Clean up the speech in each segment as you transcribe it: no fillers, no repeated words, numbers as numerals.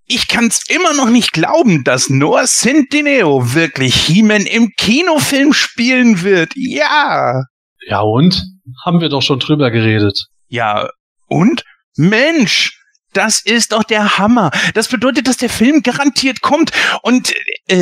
Ich kann's immer noch nicht glauben, dass Noah Centineo wirklich He-Man im Kinofilm spielen wird. Ja. Ja und? Haben wir doch schon drüber geredet. Ja, und? Mensch, das ist doch der Hammer. Das bedeutet, dass der Film garantiert kommt. Und,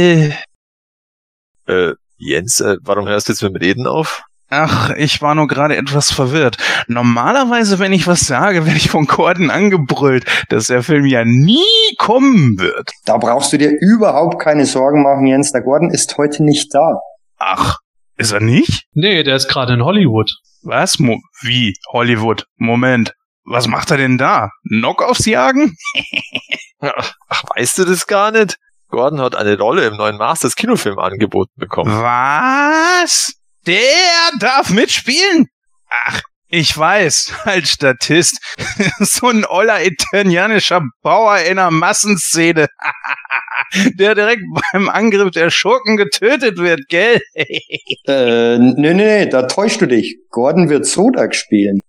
Jens, warum hörst du jetzt mit dem Reden auf? Ach, ich war nur gerade etwas verwirrt. Normalerweise, wenn ich was sage, werde ich von Gordon angebrüllt, dass der Film ja nie kommen wird. Da brauchst du dir überhaupt keine Sorgen machen, Jens. Der Gordon ist heute nicht da. Ach, ist er nicht? Nee, der ist gerade in Hollywood. Was? Wie? Hollywood? Moment. Was macht er denn da? Knockouts jagen? Ach, weißt du das gar nicht? Gordon hat eine Rolle im neuen Masters Kinofilm angeboten bekommen. Was? Der darf mitspielen? Ach, ich weiß, als Statist. So ein oller eternianischer Bauer in einer Massenszene. Der direkt beim Angriff der Schurken getötet wird, gell? Nee, da täuschst du dich. Gordon wird Zodak spielen.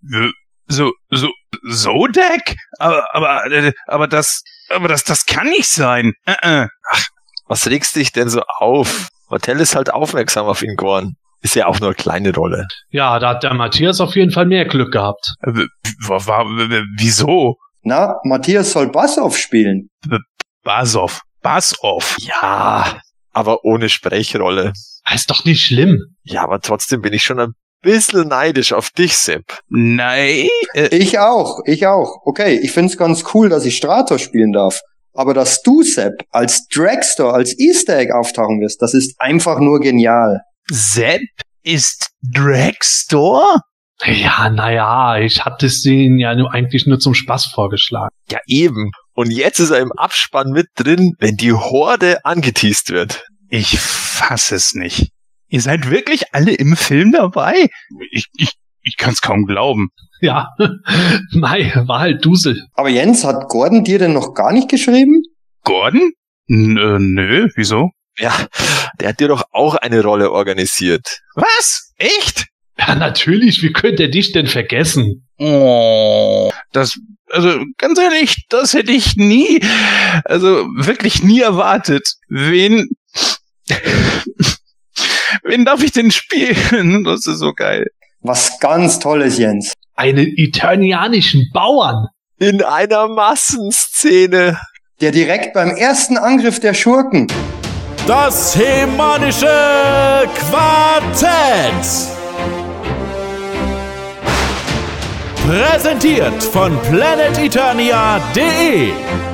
Zodak? Aber das kann nicht sein. Ach, was regst dich denn so auf? Mattel ist halt aufmerksam auf ihn, Gordon. Ist ja auch nur eine kleine Rolle. Ja, da hat der Matthias auf jeden Fall mehr Glück gehabt. Wieso? Na, Matthias soll Bassoff spielen. Bassoff. Ja, aber ohne Sprechrolle. Ist doch nicht schlimm. Ja, aber trotzdem bin ich schon ein bisschen neidisch auf dich, Sepp. Nein. Ich auch. Okay, ich find's ganz cool, dass ich Stratos spielen darf. Aber dass du, Sepp, als Dragstore, als Easter Egg auftauchen wirst, das ist einfach nur genial. Sepp ist Dragstore? Ja, naja, ich hatte es ihnen ja eigentlich nur zum Spaß vorgeschlagen. Ja, eben. Und jetzt ist er im Abspann mit drin, wenn die Horde angeteast wird. Ich fass es nicht. Ihr seid wirklich alle im Film dabei? Ich kann's kaum glauben. Ja, mei, war halt Dusel. Aber Jens, hat Gordon dir denn noch gar nicht geschrieben? Gordon? Nö, wieso? Ja, der hat dir doch auch eine Rolle organisiert. Was? Echt? Ja, natürlich, wie könnte er dich denn vergessen? Oh, ganz ehrlich, das hätte ich wirklich nie erwartet. Wen darf ich denn spielen? Das ist so geil. Was ganz Tolles, Jens. Einen eternianischen Bauern. In einer Massenszene. Der direkt beim ersten Angriff der Schurken. Das Hemanische Quartett. Präsentiert von planeteternia.de.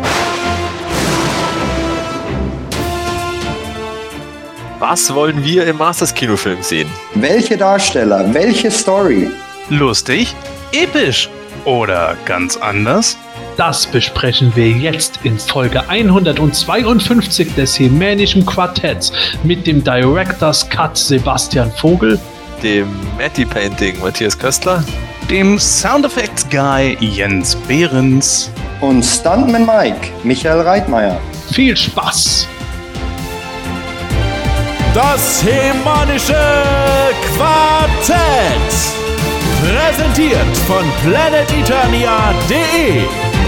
Was wollen wir im Masters Kinofilm sehen? Welche Darsteller, welche Story? Lustig, episch oder ganz anders? Das besprechen wir jetzt in Folge 152 des Hemänischen Quartetts mit dem Director's Cut Sebastian Vogel, Dem Matty Painting Matthias Köstler, dem Sound Effects Guy Jens Behrens und Stuntman Mike, Michael Reitmeier. Viel Spaß! Das Hemanische Quartett. Präsentiert von planeteternia.de.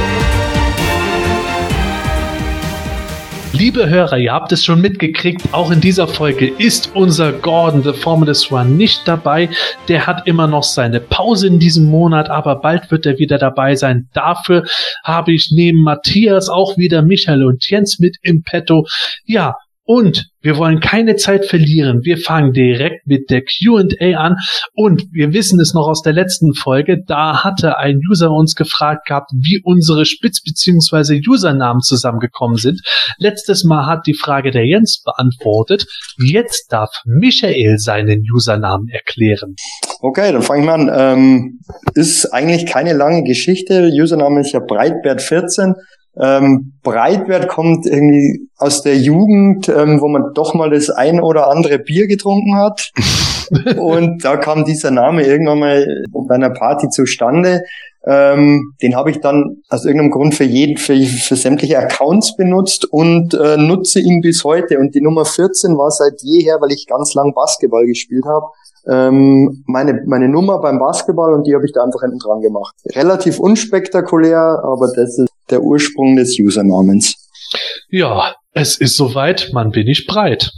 Liebe Hörer, ihr habt es schon mitgekriegt, auch in dieser Folge ist unser Gordon, The Formless One, nicht dabei. Der hat immer noch seine Pause in diesem Monat, aber bald wird er wieder dabei sein. Dafür habe ich neben Matthias auch wieder Michael und Jens mit im Petto. Ja, und wir wollen keine Zeit verlieren. Wir fangen direkt mit der Q&A an. Und wir wissen es noch aus der letzten Folge. Da hatte ein User uns gefragt gehabt, wie unsere Spitz- bzw. Usernamen zusammengekommen sind. Letztes Mal hat die Frage der Jens beantwortet. Jetzt darf Michael seinen Usernamen erklären. Okay, dann fange ich mal an. Ist eigentlich keine lange Geschichte. Username ist ja Breitbert14. Breitbert kommt irgendwie aus der Jugend, wo man doch mal das ein oder andere Bier getrunken hat. Und da kam dieser Name irgendwann mal bei einer Party zustande. Den habe ich dann aus irgendeinem Grund für sämtliche Accounts benutzt und nutze ihn bis heute. Und die Nummer 14 war seit jeher, weil ich ganz lang Basketball gespielt habe, meine Nummer beim Basketball, und die habe ich da einfach hinten dran gemacht. Relativ unspektakulär, aber das ist der Ursprung des Usernamens. Ja, es ist soweit, Mann, bin ich breit.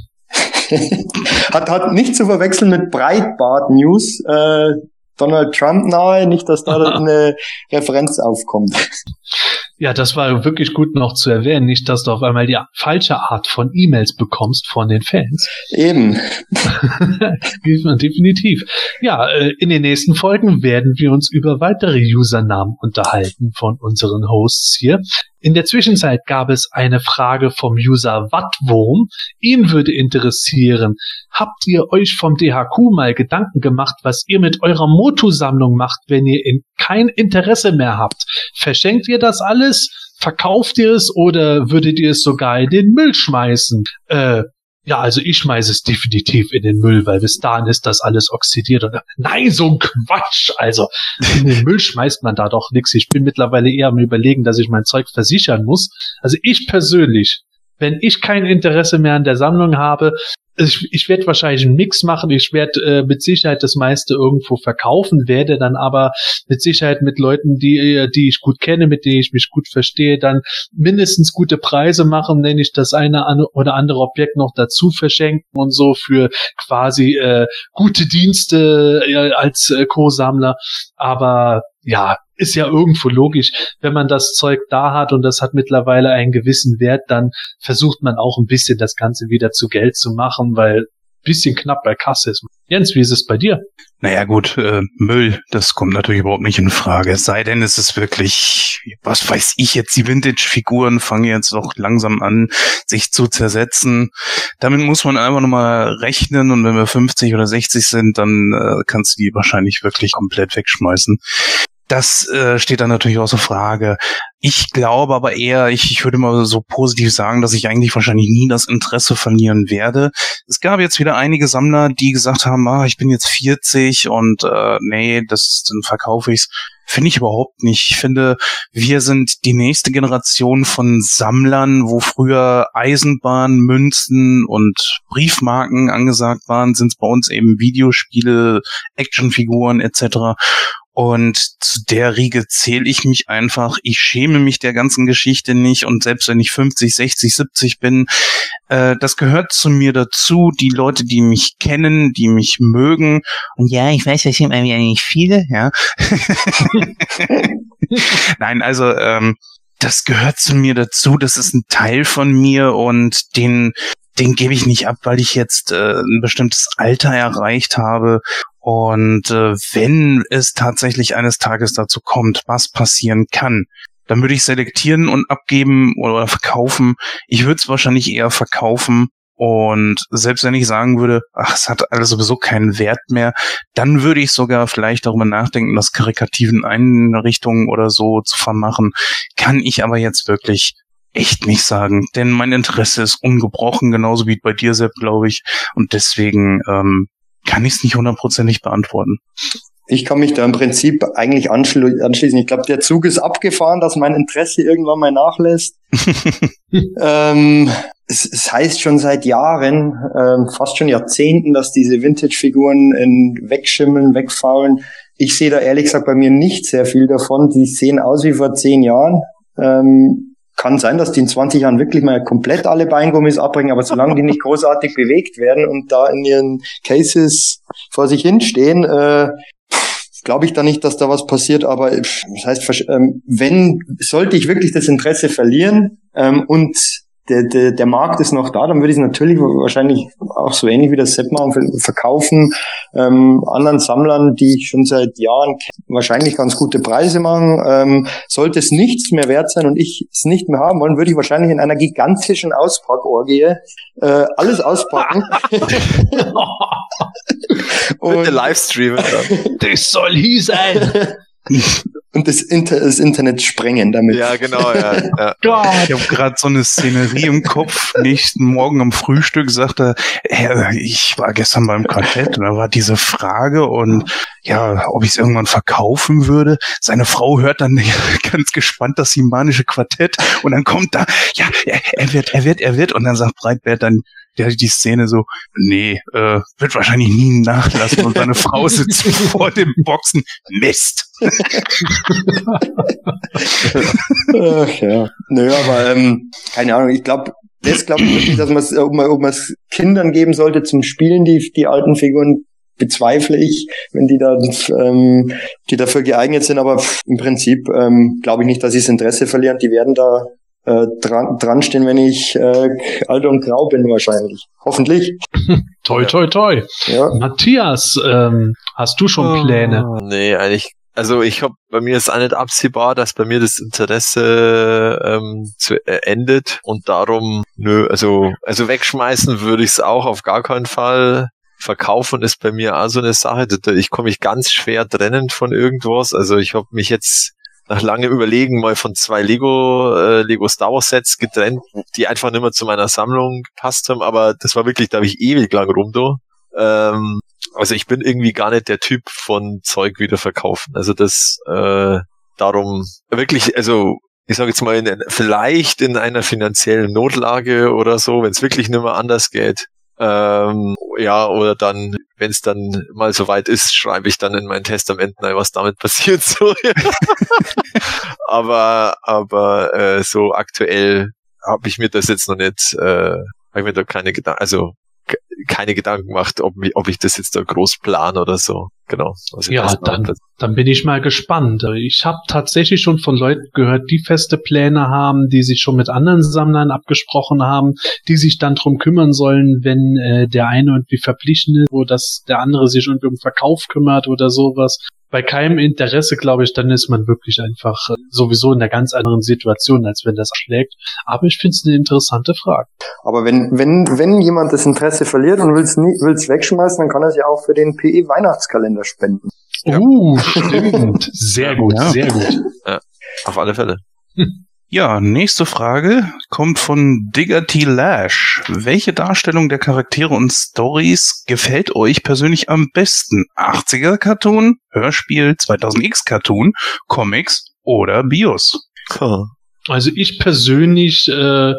Hat nicht zu verwechseln mit Breitbart-News, Donald Trump nahe, nicht, dass da eine Referenz aufkommt. Ja, das war wirklich gut noch zu erwähnen, nicht, dass du auf einmal die falsche Art von E-Mails bekommst von den Fans. Eben. Definitiv. Ja, in den nächsten Folgen werden wir uns über weitere Usernamen unterhalten von unseren Hosts hier. In der Zwischenzeit gab es eine Frage vom User Wattwurm. Ihn würde interessieren, habt ihr euch vom DHQ mal Gedanken gemacht, was ihr mit eurer Motu-Sammlung macht, wenn ihr kein Interesse mehr habt? Verschenkt ihr das alles? Verkauft ihr es oder würdet ihr es sogar in den Müll schmeißen? Ja, also ich schmeiße es definitiv in den Müll, weil bis dahin ist das alles oxidiert. Und nein, so ein Quatsch! Also in den Müll schmeißt man da doch nichts. Ich bin mittlerweile eher am Überlegen, dass ich mein Zeug versichern muss. Also ich persönlich, wenn ich kein Interesse mehr an der Sammlung habe, ich werde wahrscheinlich einen Mix machen. Ich werde mit Sicherheit das meiste irgendwo verkaufen, werde dann aber mit Sicherheit mit Leuten, die ich gut kenne, mit denen ich mich gut verstehe, dann mindestens gute Preise machen, nenne ich das eine oder andere Objekt noch dazu verschenken und so für quasi gute Dienste als Co-Sammler. Aber ja, ist ja irgendwo logisch, wenn man das Zeug da hat und das hat mittlerweile einen gewissen Wert, dann versucht man auch ein bisschen das Ganze wieder zu Geld zu machen, weil ein bisschen knapp bei Kasse ist. Jens, wie ist es bei dir? Naja gut, Müll, das kommt natürlich überhaupt nicht in Frage. Es sei denn, es ist wirklich, was weiß ich jetzt, die Vintage-Figuren fangen jetzt doch langsam an, sich zu zersetzen. Damit muss man einfach nochmal rechnen und wenn wir 50 oder 60 sind, dann kannst du die wahrscheinlich wirklich komplett wegschmeißen. Das steht dann natürlich außer Frage. Ich glaube aber eher, ich würde mal so positiv sagen, dass ich eigentlich wahrscheinlich nie das Interesse verlieren werde. Es gab jetzt wieder einige Sammler, die gesagt haben, ich bin jetzt 40 und nee, dann verkaufe ich's. Finde ich überhaupt nicht. Ich finde, wir sind die nächste Generation von Sammlern, wo früher Eisenbahn, Münzen und Briefmarken angesagt waren, sind es bei uns eben Videospiele, Actionfiguren etc. Und zu der Riege zähle ich mich einfach. Ich schäme mich der ganzen Geschichte nicht. Und selbst wenn ich 50, 60, 70 bin, das gehört zu mir dazu. Die Leute, die mich kennen, die mich mögen. Und ja, ich weiß, das sind ja nicht viele, ja. Nein, also das gehört zu mir dazu. Das ist ein Teil von mir und den gebe ich nicht ab, weil ich jetzt ein bestimmtes Alter erreicht habe. Und wenn es tatsächlich eines Tages dazu kommt, was passieren kann, dann würde ich selektieren und abgeben oder verkaufen. Ich würde es wahrscheinlich eher verkaufen. Und selbst wenn ich sagen würde, es hat alles sowieso keinen Wert mehr, dann würde ich sogar vielleicht darüber nachdenken, das karikativen Einrichtungen oder so zu vermachen. Kann ich aber jetzt wirklich echt nicht sagen, denn mein Interesse ist ungebrochen, genauso wie bei dir, Sepp, glaube ich. Und deswegen kann ich es nicht 100%ig beantworten. Ich kann mich da im Prinzip eigentlich anschließen. Ich glaube, der Zug ist abgefahren, dass mein Interesse irgendwann mal nachlässt. Es heißt schon seit Jahren, fast schon Jahrzehnten, dass diese Vintage-Figuren wegschimmeln, wegfaulen. Ich sehe da ehrlich gesagt bei mir nicht sehr viel davon. Die sehen aus wie vor 10 Jahren. Kann sein, dass die in 20 Jahren wirklich mal komplett alle Beingummis abbringen, aber solange die nicht großartig bewegt werden und da in ihren Cases vor sich hinstehen, glaube ich da nicht, dass da was passiert, aber das heißt, sollte ich wirklich das Interesse verlieren und der Markt ist noch da, dann würde ich es natürlich wahrscheinlich auch so ähnlich wie das Sepp machen, verkaufen, anderen Sammlern, die ich schon seit Jahren kenne, wahrscheinlich ganz gute Preise machen. Sollte es nichts mehr wert sein und ich es nicht mehr haben wollen, würde ich wahrscheinlich in einer gigantischen Auspackorgie alles auspacken. Bitte livestreamen dann. Das soll hier sein. Und das Internet sprengen damit. Ja, genau, ja. Ich habe gerade so eine Szenerie im Kopf. Nächsten Morgen am Frühstück sagte er, ich war gestern beim Quartett und da war diese Frage und ja, ob ich es irgendwann verkaufen würde. Seine Frau hört dann ganz gespannt das Himanische Quartett und dann kommt da, ja, er wird und dann sagt Breitbart dann, die Szene so, nee, wird wahrscheinlich nie nachlassen und seine Frau sitzt vor dem Boxen. Mist. Ach ja. Nö, aber keine Ahnung, ich glaube wirklich, dass man es, ob man es Kindern geben sollte zum Spielen, die alten Figuren, bezweifle ich, wenn die dafür geeignet sind, aber im Prinzip glaube ich nicht, dass sie das Interesse verlieren. Die werden da dran stehen, wenn ich alt und grau bin wahrscheinlich. Hoffentlich. Toi, toi, toi. Ja. Matthias, hast du schon Pläne? Nee, eigentlich. Also bei mir ist auch nicht absehbar, dass bei mir das Interesse endet und darum, also wegschmeißen würde ich es auch auf gar keinen Fall. Verkaufen ist bei mir auch so eine Sache, ich komme mich ganz schwer trennen von irgendwas. Also ich habe mich jetzt nach langem Überlegen mal von 2 Lego Star Wars Sets getrennt, die einfach nicht mehr zu meiner Sammlung gepasst haben, aber das war wirklich, da habe ich ewig lang rum da. Also ich bin irgendwie gar nicht der Typ von Zeug wieder verkaufen. Also das darum wirklich, also ich sage jetzt mal, vielleicht in einer finanziellen Notlage oder so, wenn es wirklich nicht mehr anders geht. Oder dann, wenn es dann mal soweit ist, schreibe ich dann in mein Testament, was damit passiert so. aber so aktuell habe ich mir das jetzt noch nicht, habe ich mir da keine Gedanken gemacht, ob ich das jetzt da groß plane oder so. Genau. Also ja, dann bin ich mal gespannt. Ich habe tatsächlich schon von Leuten gehört, die feste Pläne haben, die sich schon mit anderen Sammlern abgesprochen haben, die sich dann drum kümmern sollen, wenn der eine irgendwie verpflichtet ist, oder dass der andere sich irgendwie um Verkauf kümmert oder sowas. Bei keinem Interesse, glaube ich, dann ist man wirklich einfach sowieso in einer ganz anderen Situation, als wenn das schlägt. Aber ich finde es eine interessante Frage. Aber wenn jemand das Interesse verliert und will's wegschmeißen, dann kann er sich auch für den PE Weihnachtskalender spenden. Ja. Stimmt. Sehr gut, ja. Sehr gut. Ja, auf alle Fälle. Ja, nächste Frage kommt von Digger T. Lash. Welche Darstellung der Charaktere und Stories gefällt euch persönlich am besten? 80er-Cartoon, Hörspiel, 2000X-Cartoon, Comics oder Bios? Also ich persönlich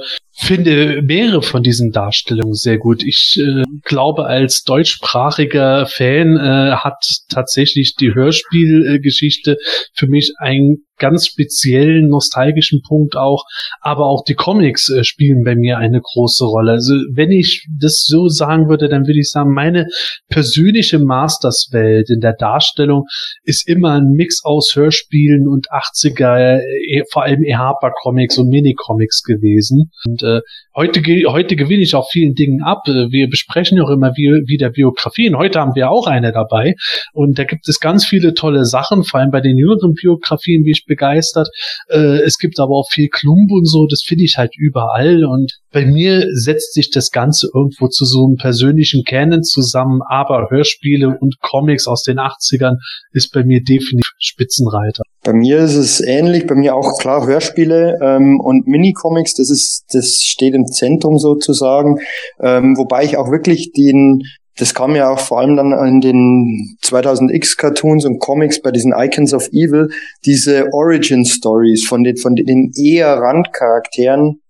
finde mehrere von diesen Darstellungen sehr gut. Ich glaube, als deutschsprachiger Fan hat tatsächlich die Hörspielgeschichte für mich einen ganz speziellen nostalgischen Punkt auch, aber auch die Comics spielen bei mir eine große Rolle. Also wenn ich das so sagen würde, dann würde ich sagen, meine persönliche Masters-Welt in der Darstellung ist immer ein Mix aus Hörspielen und 80er, vor allem Harper-Comics und Mini-Comics gewesen. Und heute gewinne ich auch vielen Dingen ab. Wir besprechen ja auch immer wieder Biografien. Heute haben wir auch eine dabei. Und da gibt es ganz viele tolle Sachen, vor allem bei den jüngeren Biografien, wie ich begeistert. Es gibt aber auch viel Klump und so. Das finde ich halt überall. Und bei mir setzt sich das Ganze irgendwo zu so einem persönlichen Canon zusammen. Aber Hörspiele und Comics aus den 80ern ist bei mir definitiv Spitzenreiter. Bei mir ist es ähnlich, bei mir auch klar Hörspiele und Minicomics, das steht im Zentrum sozusagen, wobei ich auch wirklich das kam ja auch vor allem dann in den 2000X Cartoons und Comics bei diesen Icons of Evil, diese Origin Stories von den eher Randcharakteren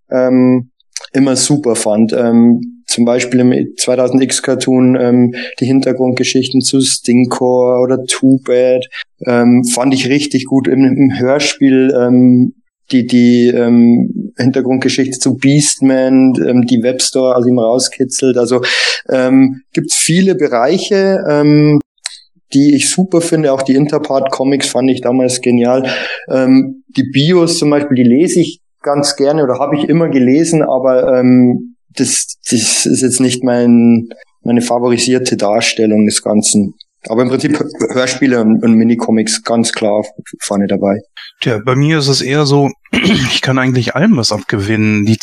immer super fand. Zum Beispiel im 2000X Cartoon die Hintergrundgeschichten zu Stinkor oder Too Bad fand ich richtig gut. Im Hörspiel die Hintergrundgeschichte zu Beastman, die Webstore, also immer rauskitzelt. Also gibt's viele Bereiche, die ich super finde. Auch die Interpart-Comics fand ich damals genial. Die Bios zum Beispiel, die lese ich ganz gerne oder habe ich immer gelesen, aber das ist jetzt nicht meine favorisierte Darstellung des Ganzen. Aber im Prinzip Hörspiele und Minicomics ganz klar vorne dabei. Tja, bei mir ist es eher so, ich kann eigentlich allem was abgewinnen. Die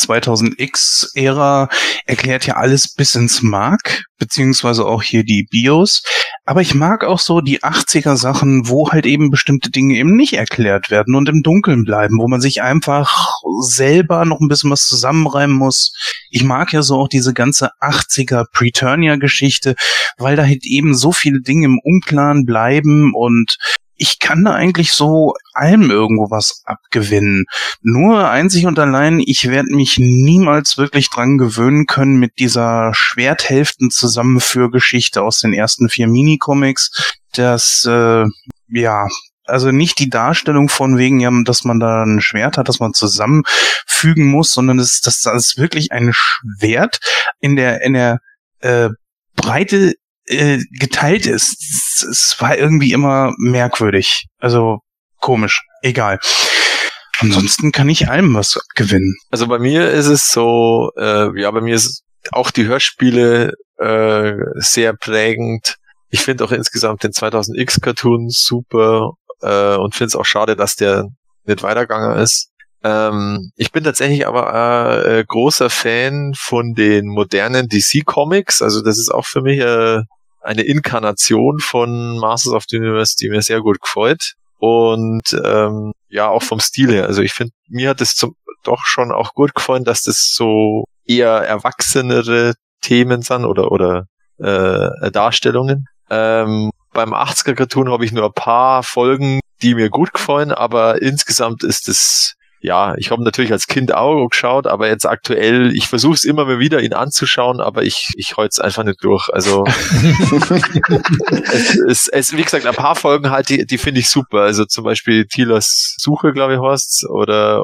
2000X-Ära erklärt ja alles bis ins Mark, beziehungsweise auch hier die Bios. Aber ich mag auch so die 80er-Sachen, wo halt eben bestimmte Dinge eben nicht erklärt werden und im Dunkeln bleiben, wo man sich einfach selber noch ein bisschen was zusammenreimen muss. Ich mag ja so auch diese ganze 80er Preturnia-Geschichte, weil da halt eben so viele Dinge im Unklaren bleiben und ich kann da eigentlich so allem irgendwo was abgewinnen. Nur einzig und allein, ich werde mich niemals wirklich dran gewöhnen können mit dieser Schwerthälften-Zusammenführgeschichte aus den ersten 4 Minicomics. Das, also nicht die Darstellung von wegen, ja, dass man da ein Schwert hat, das man zusammenfügen muss, sondern das ist wirklich ein Schwert in der Breite geteilt ist. Es war irgendwie immer merkwürdig. Also komisch. Egal. Ansonsten kann ich allem was gewinnen. Also bei mir ist es so, bei mir ist auch die Hörspiele sehr prägend. Ich finde auch insgesamt den 2000X-Cartoon super und finde es auch schade, dass der nicht weitergegangen ist. Ich bin tatsächlich aber großer Fan von den modernen DC-Comics. Also das ist auch für mich eine Inkarnation von Masters of the Universe, die mir sehr gut gefällt. Und auch vom Stil her. Also ich finde, mir hat es doch schon auch gut gefallen, dass das so eher erwachsenere Themen sind oder Darstellungen. Beim 80er-Cartoon habe ich nur ein paar Folgen, die mir gut gefallen, aber insgesamt ist es, ich habe natürlich als Kind auch geschaut, aber jetzt aktuell, ich versuche es immer mal wieder, ihn anzuschauen, aber ich halte es einfach nicht durch. Also es wie gesagt, ein paar Folgen halt, die finde ich super. Also zum Beispiel Tilas Suche, glaube ich, heißt's, oder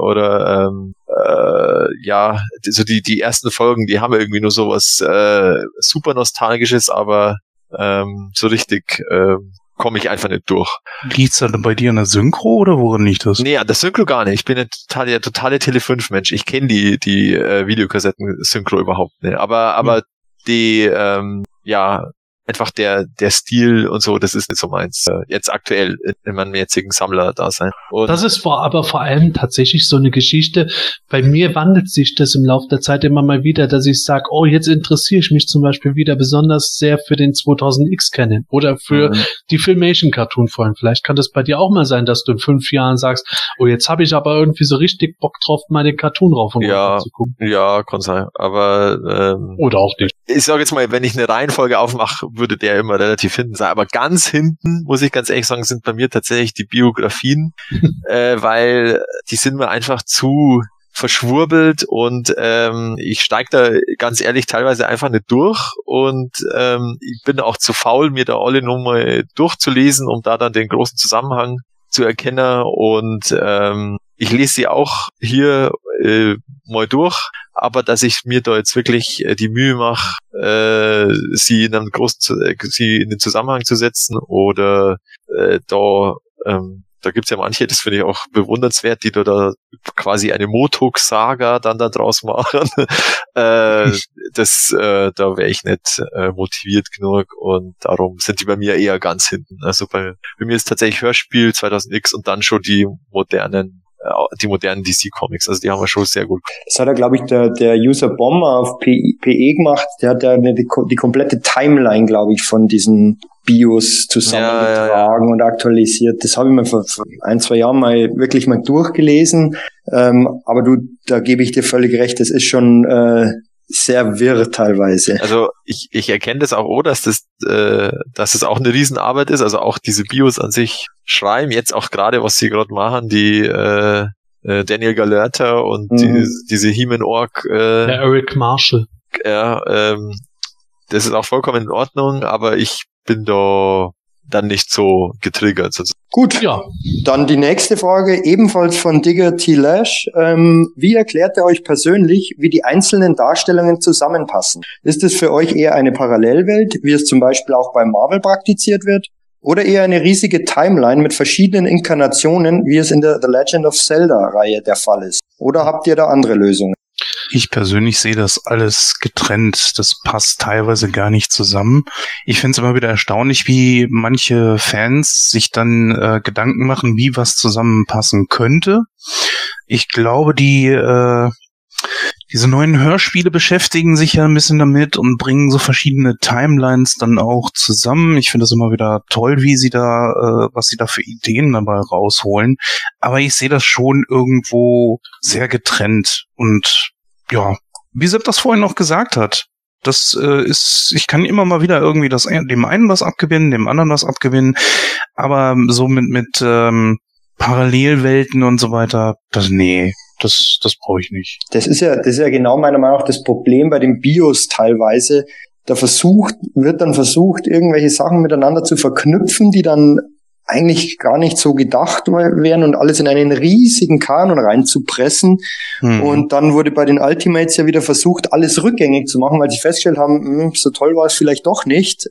so die ersten Folgen, die haben irgendwie nur sowas super Nostalgisches, aber so richtig komme ich einfach nicht durch. Liegt's dann bei dir an der Synchro oder woran liegt das? Nee, an der Synchro gar nicht. Ich bin der totale Tele5-Mensch. Ich kenne die Videokassetten-Synchro überhaupt nicht. Aber die, einfach der Stil und so, das ist nicht so meins. Jetzt aktuell in meinem jetzigen Sammler-Dasein. Das ist aber vor allem tatsächlich so eine Geschichte. Bei mir wandelt sich das im Laufe der Zeit immer mal wieder, dass ich sage, oh, jetzt interessiere ich mich zum Beispiel wieder besonders sehr für den 2000X-Canon oder für die Filmation-Cartoon-Folgen. Vielleicht kann das bei dir auch mal sein, dass du in 5 Jahren sagst, oh, jetzt habe ich aber irgendwie so richtig Bock drauf, mal den Cartoon rauf und runter zu gucken. Ja, kann sein. Aber oder auch nicht. Ich sage jetzt mal, wenn ich eine Reihenfolge aufmache, würde der immer relativ hinten sein. Aber ganz hinten, muss ich ganz ehrlich sagen, sind bei mir tatsächlich die Biografien, weil die sind mir einfach zu verschwurbelt und ich steige da ganz ehrlich teilweise einfach nicht durch und ich bin auch zu faul, mir da alle nochmal durchzulesen, um da dann den großen Zusammenhang zu erkennen und ich lese sie auch hier mal durch, aber dass ich mir da jetzt wirklich die Mühe mache, sie in den Zusammenhang zu setzen oder da gibt's ja manche, das finde ich auch bewundernswert, die da quasi eine Motog-Saga dann da draus machen. Da wäre ich nicht motiviert genug und darum sind die bei mir eher ganz hinten. Also bei mir ist tatsächlich Hörspiel 2000X und dann schon die modernen DC-Comics, also die haben wir schon sehr gut. Das hat glaube ich, der User Bomber auf PE gemacht, der hat ja die komplette Timeline, glaube ich, von diesen Bios zusammengetragen und aktualisiert. Das habe ich mir vor 1-2 Jahren wirklich mal durchgelesen, aber da gebe ich dir völlig recht, das ist schon sehr wirr teilweise. Also ich erkenne das auch, dass es auch eine Riesenarbeit ist, also auch diese Bios an sich schreiben, jetzt auch gerade, was sie gerade machen, die Daniel Galerta und diese He-Man-Org. Der Eric Marshall. Ja, das ist auch vollkommen in Ordnung, aber ich bin da dann nicht so getriggert. Gut, ja. Dann die nächste Frage, ebenfalls von Digger T. Lash. Wie erklärt ihr euch persönlich, wie die einzelnen Darstellungen zusammenpassen? Ist es für euch eher eine Parallelwelt, wie es zum Beispiel auch bei Marvel praktiziert wird? Oder eher eine riesige Timeline mit verschiedenen Inkarnationen, wie es in der The Legend of Zelda-Reihe der Fall ist? Oder habt ihr da andere Lösungen? Ich persönlich sehe das alles getrennt. Das passt teilweise gar nicht zusammen. Ich finde es immer wieder erstaunlich, wie manche Fans sich dann Gedanken machen, wie was zusammenpassen könnte. Ich glaube, diese neuen Hörspiele beschäftigen sich ja ein bisschen damit und bringen so verschiedene Timelines dann auch zusammen. Ich finde das immer wieder toll, wie sie was sie da für Ideen dabei rausholen. Aber ich sehe das schon irgendwo sehr getrennt. Und ja, wie Sepp das vorhin noch gesagt hat, ich kann immer mal wieder irgendwie dem einen was abgewinnen, dem anderen was abgewinnen. Aber so mit Parallelwelten und so weiter, das brauche ich nicht. Das ist ja genau meiner Meinung nach das Problem bei den Bios teilweise. Wird dann versucht, irgendwelche Sachen miteinander zu verknüpfen, die dann eigentlich gar nicht so gedacht wären und alles in einen riesigen Kanon reinzupressen. Und dann wurde bei den Ultimates ja wieder versucht, alles rückgängig zu machen, weil sie festgestellt haben, so toll war es vielleicht doch nicht.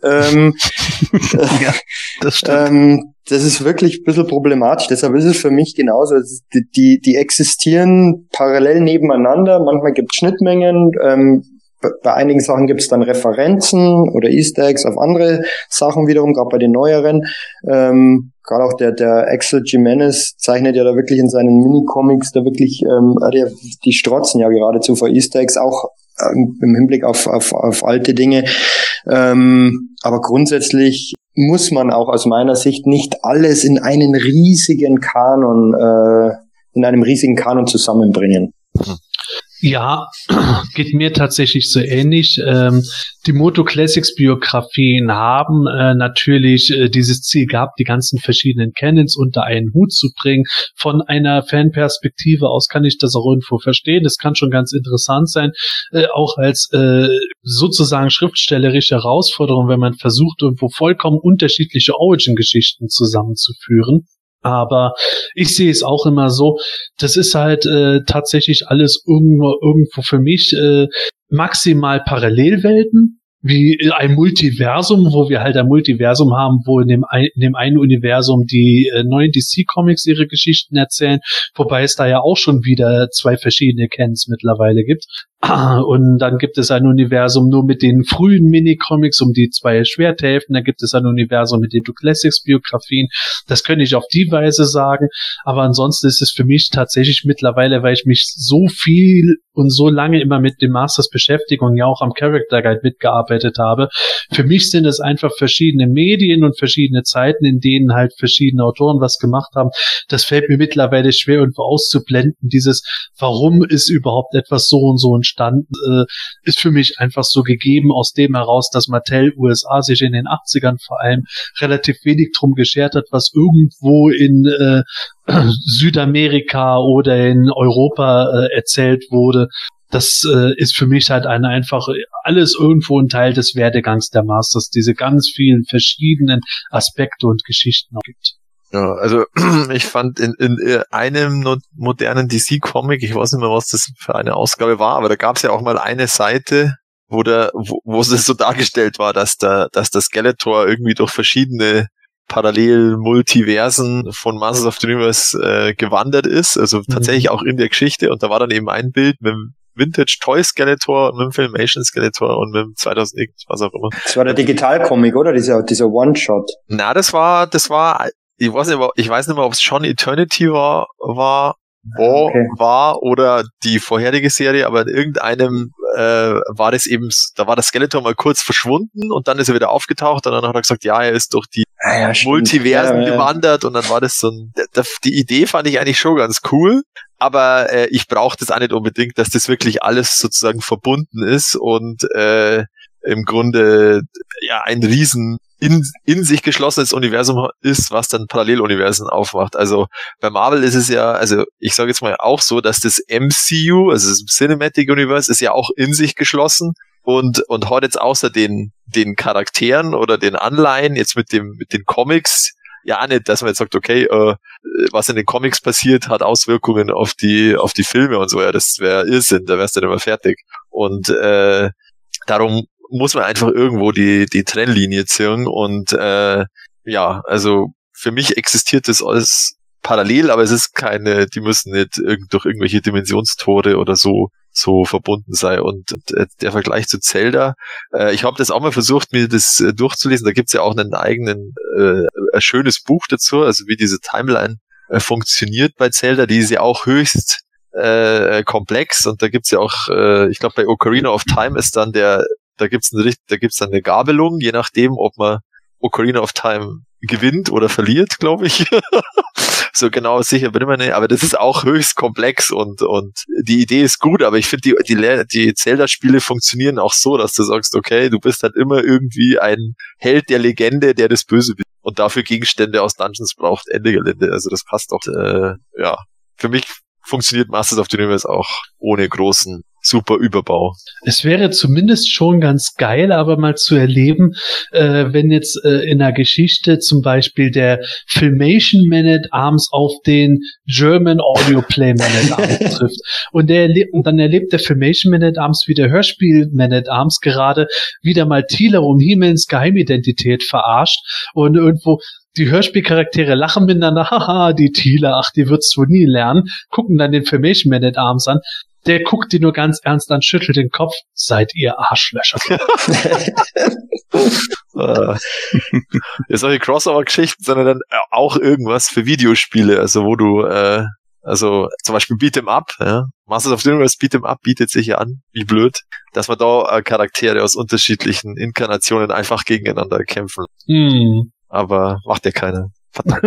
Ja, das stimmt. Das ist wirklich ein bisschen problematisch. Deshalb ist es für mich genauso. Die existieren parallel nebeneinander. Manchmal gibt es Schnittmengen. Bei einigen Sachen gibt es dann Referenzen oder Easter Eggs auf andere Sachen wiederum, gerade bei den neueren. Gerade auch der Axel Jimenez zeichnet ja da wirklich in seinen Mini-Comics da wirklich, die strotzen ja geradezu vor Easter Eggs, auch im Hinblick auf alte Dinge. Aber grundsätzlich muss man auch aus meiner Sicht nicht alles in einem riesigen Kanon zusammenbringen. Ja, geht mir tatsächlich so ähnlich. Die Moto Classics Biografien haben natürlich dieses Ziel gehabt, die ganzen verschiedenen Canons unter einen Hut zu bringen. Von einer Fanperspektive aus kann ich das auch irgendwo verstehen. Das kann schon ganz interessant sein, auch als sozusagen schriftstellerische Herausforderung, wenn man versucht, irgendwo vollkommen unterschiedliche Origin-Geschichten zusammenzuführen. Aber ich sehe es auch immer so, das ist halt tatsächlich alles irgendwo für mich maximal Parallelwelten, wie ein Multiversum, wo wir halt ein Multiversum haben, wo in dem einen Universum die neuen DC-Comics ihre Geschichten erzählen, wobei es da ja auch schon wieder 2 verschiedene Canons mittlerweile gibt. Und dann gibt es ein Universum nur mit den frühen Minicomics um die 2 Schwerthälften. Da gibt es ein Universum mit den Classics-Biografien. Das könnte ich auf die Weise sagen. Aber ansonsten ist es für mich tatsächlich mittlerweile, weil ich mich so viel und so lange immer mit dem Masters beschäftige und ja auch am Character Guide mitgearbeitet habe. Für mich sind es einfach verschiedene Medien und verschiedene Zeiten, in denen halt verschiedene Autoren was gemacht haben. Das fällt mir mittlerweile schwer, irgendwo auszublenden. Dieses, warum ist überhaupt etwas so und so entstanden, ist für mich einfach so gegeben, aus dem heraus, dass Mattel USA sich in den 80ern vor allem relativ wenig drum geschert hat, was irgendwo in Südamerika oder in Europa erzählt wurde. Das ist für mich halt einfach alles irgendwo ein Teil des Werdegangs der Masters, diese ganz vielen verschiedenen Aspekte und Geschichten auch gibt. Ja, also ich fand in einem modernen DC-Comic, ich weiß nicht mehr, was das für eine Ausgabe war, aber da gab es ja auch mal eine Seite, wo es so dargestellt war, dass der Skeletor irgendwie durch verschiedene Parallel-Multiversen von Masters of the Universe gewandert ist, also tatsächlich auch in der Geschichte, und da war dann eben ein Bild mit dem Vintage Toy Skeletor, mit dem Filmation Skeletor und mit dem 2000X, was auch immer. Das war der Digital-Comic, oder? Dieser One-Shot. Na, das war, ich weiß nicht mehr, ob es schon Eternity war oder die vorherige Serie, aber in irgendeinem war das eben, da war der Skeletor mal kurz verschwunden und dann ist er wieder aufgetaucht und dann hat er gesagt, ja, er ist durch die Multiversen gewandert und dann war das so die Idee fand ich eigentlich schon ganz cool, aber ich brauche das auch nicht unbedingt, dass das wirklich alles sozusagen verbunden ist und im Grunde ja ein riesen in sich geschlossenes Universum ist, was dann Paralleluniversen aufmacht. Also bei Marvel ist es ja, also ich sage jetzt mal auch so, dass das MCU, also das Cinematic Universe, ist ja auch in sich geschlossen und hat jetzt außer den Charakteren oder den Anleihen jetzt mit den Comics ja auch nicht, dass man jetzt sagt, okay, was in den Comics passiert, hat Auswirkungen auf die Filme und so. Ja, das wäre Irrsinn, da wärst du dann immer fertig. Und darum muss man einfach irgendwo die Trennlinie ziehen und ja, also für mich existiert das alles parallel, aber es ist die müssen nicht durch irgendwelche Dimensionstore oder so verbunden sein. Und der Vergleich zu Zelda, ich habe das auch mal versucht, mir das durchzulesen, da gibt's ja auch einen eigenen, ein schönes Buch dazu, also wie diese Timeline funktioniert bei Zelda, die ist ja auch höchst komplex und da gibt's ja auch, ich glaube bei Ocarina of Time ist dann da gibt's dann eine Gabelung, je nachdem, ob man Ocarina of Time gewinnt oder verliert, glaube ich. so genau sicher bin ich mir nicht, aber das ist auch höchst komplex und die Idee ist gut, aber ich finde die Zelda-Spiele funktionieren auch so, dass du sagst, okay, du bist halt immer irgendwie ein Held der Legende, der das Böse will und dafür Gegenstände aus Dungeons braucht, Ende Gelände, also das passt doch, ja. Für mich funktioniert Masters of the Universe auch ohne großen super Überbau. Es wäre zumindest schon ganz geil, aber mal zu erleben, wenn jetzt in der Geschichte zum Beispiel der Filmation Man at Arms auf den German Audio Play Man at Arms trifft. Und dann erlebt der Filmation Man at Arms wie der Hörspiel Man at Arms gerade wieder mal Teela um He-Mans Geheimidentität verarscht und irgendwo die Hörspielcharaktere lachen miteinander, haha, die Teela, ach, die wird's wohl nie lernen, gucken dann den Filmation Man at Arms an, der guckt die nur ganz ernst an, schüttelt den Kopf, seid ihr Arschlöcher. Solche Crossover-Geschichten, sondern dann auch irgendwas für Videospiele, also wo du, also zum Beispiel Beat'em Up, ja, Masters of the Universe Beat'em Up bietet sich ja an, wie blöd, dass man da Charaktere aus unterschiedlichen Inkarnationen einfach gegeneinander kämpfen. Aber macht ja keiner. Verdammt.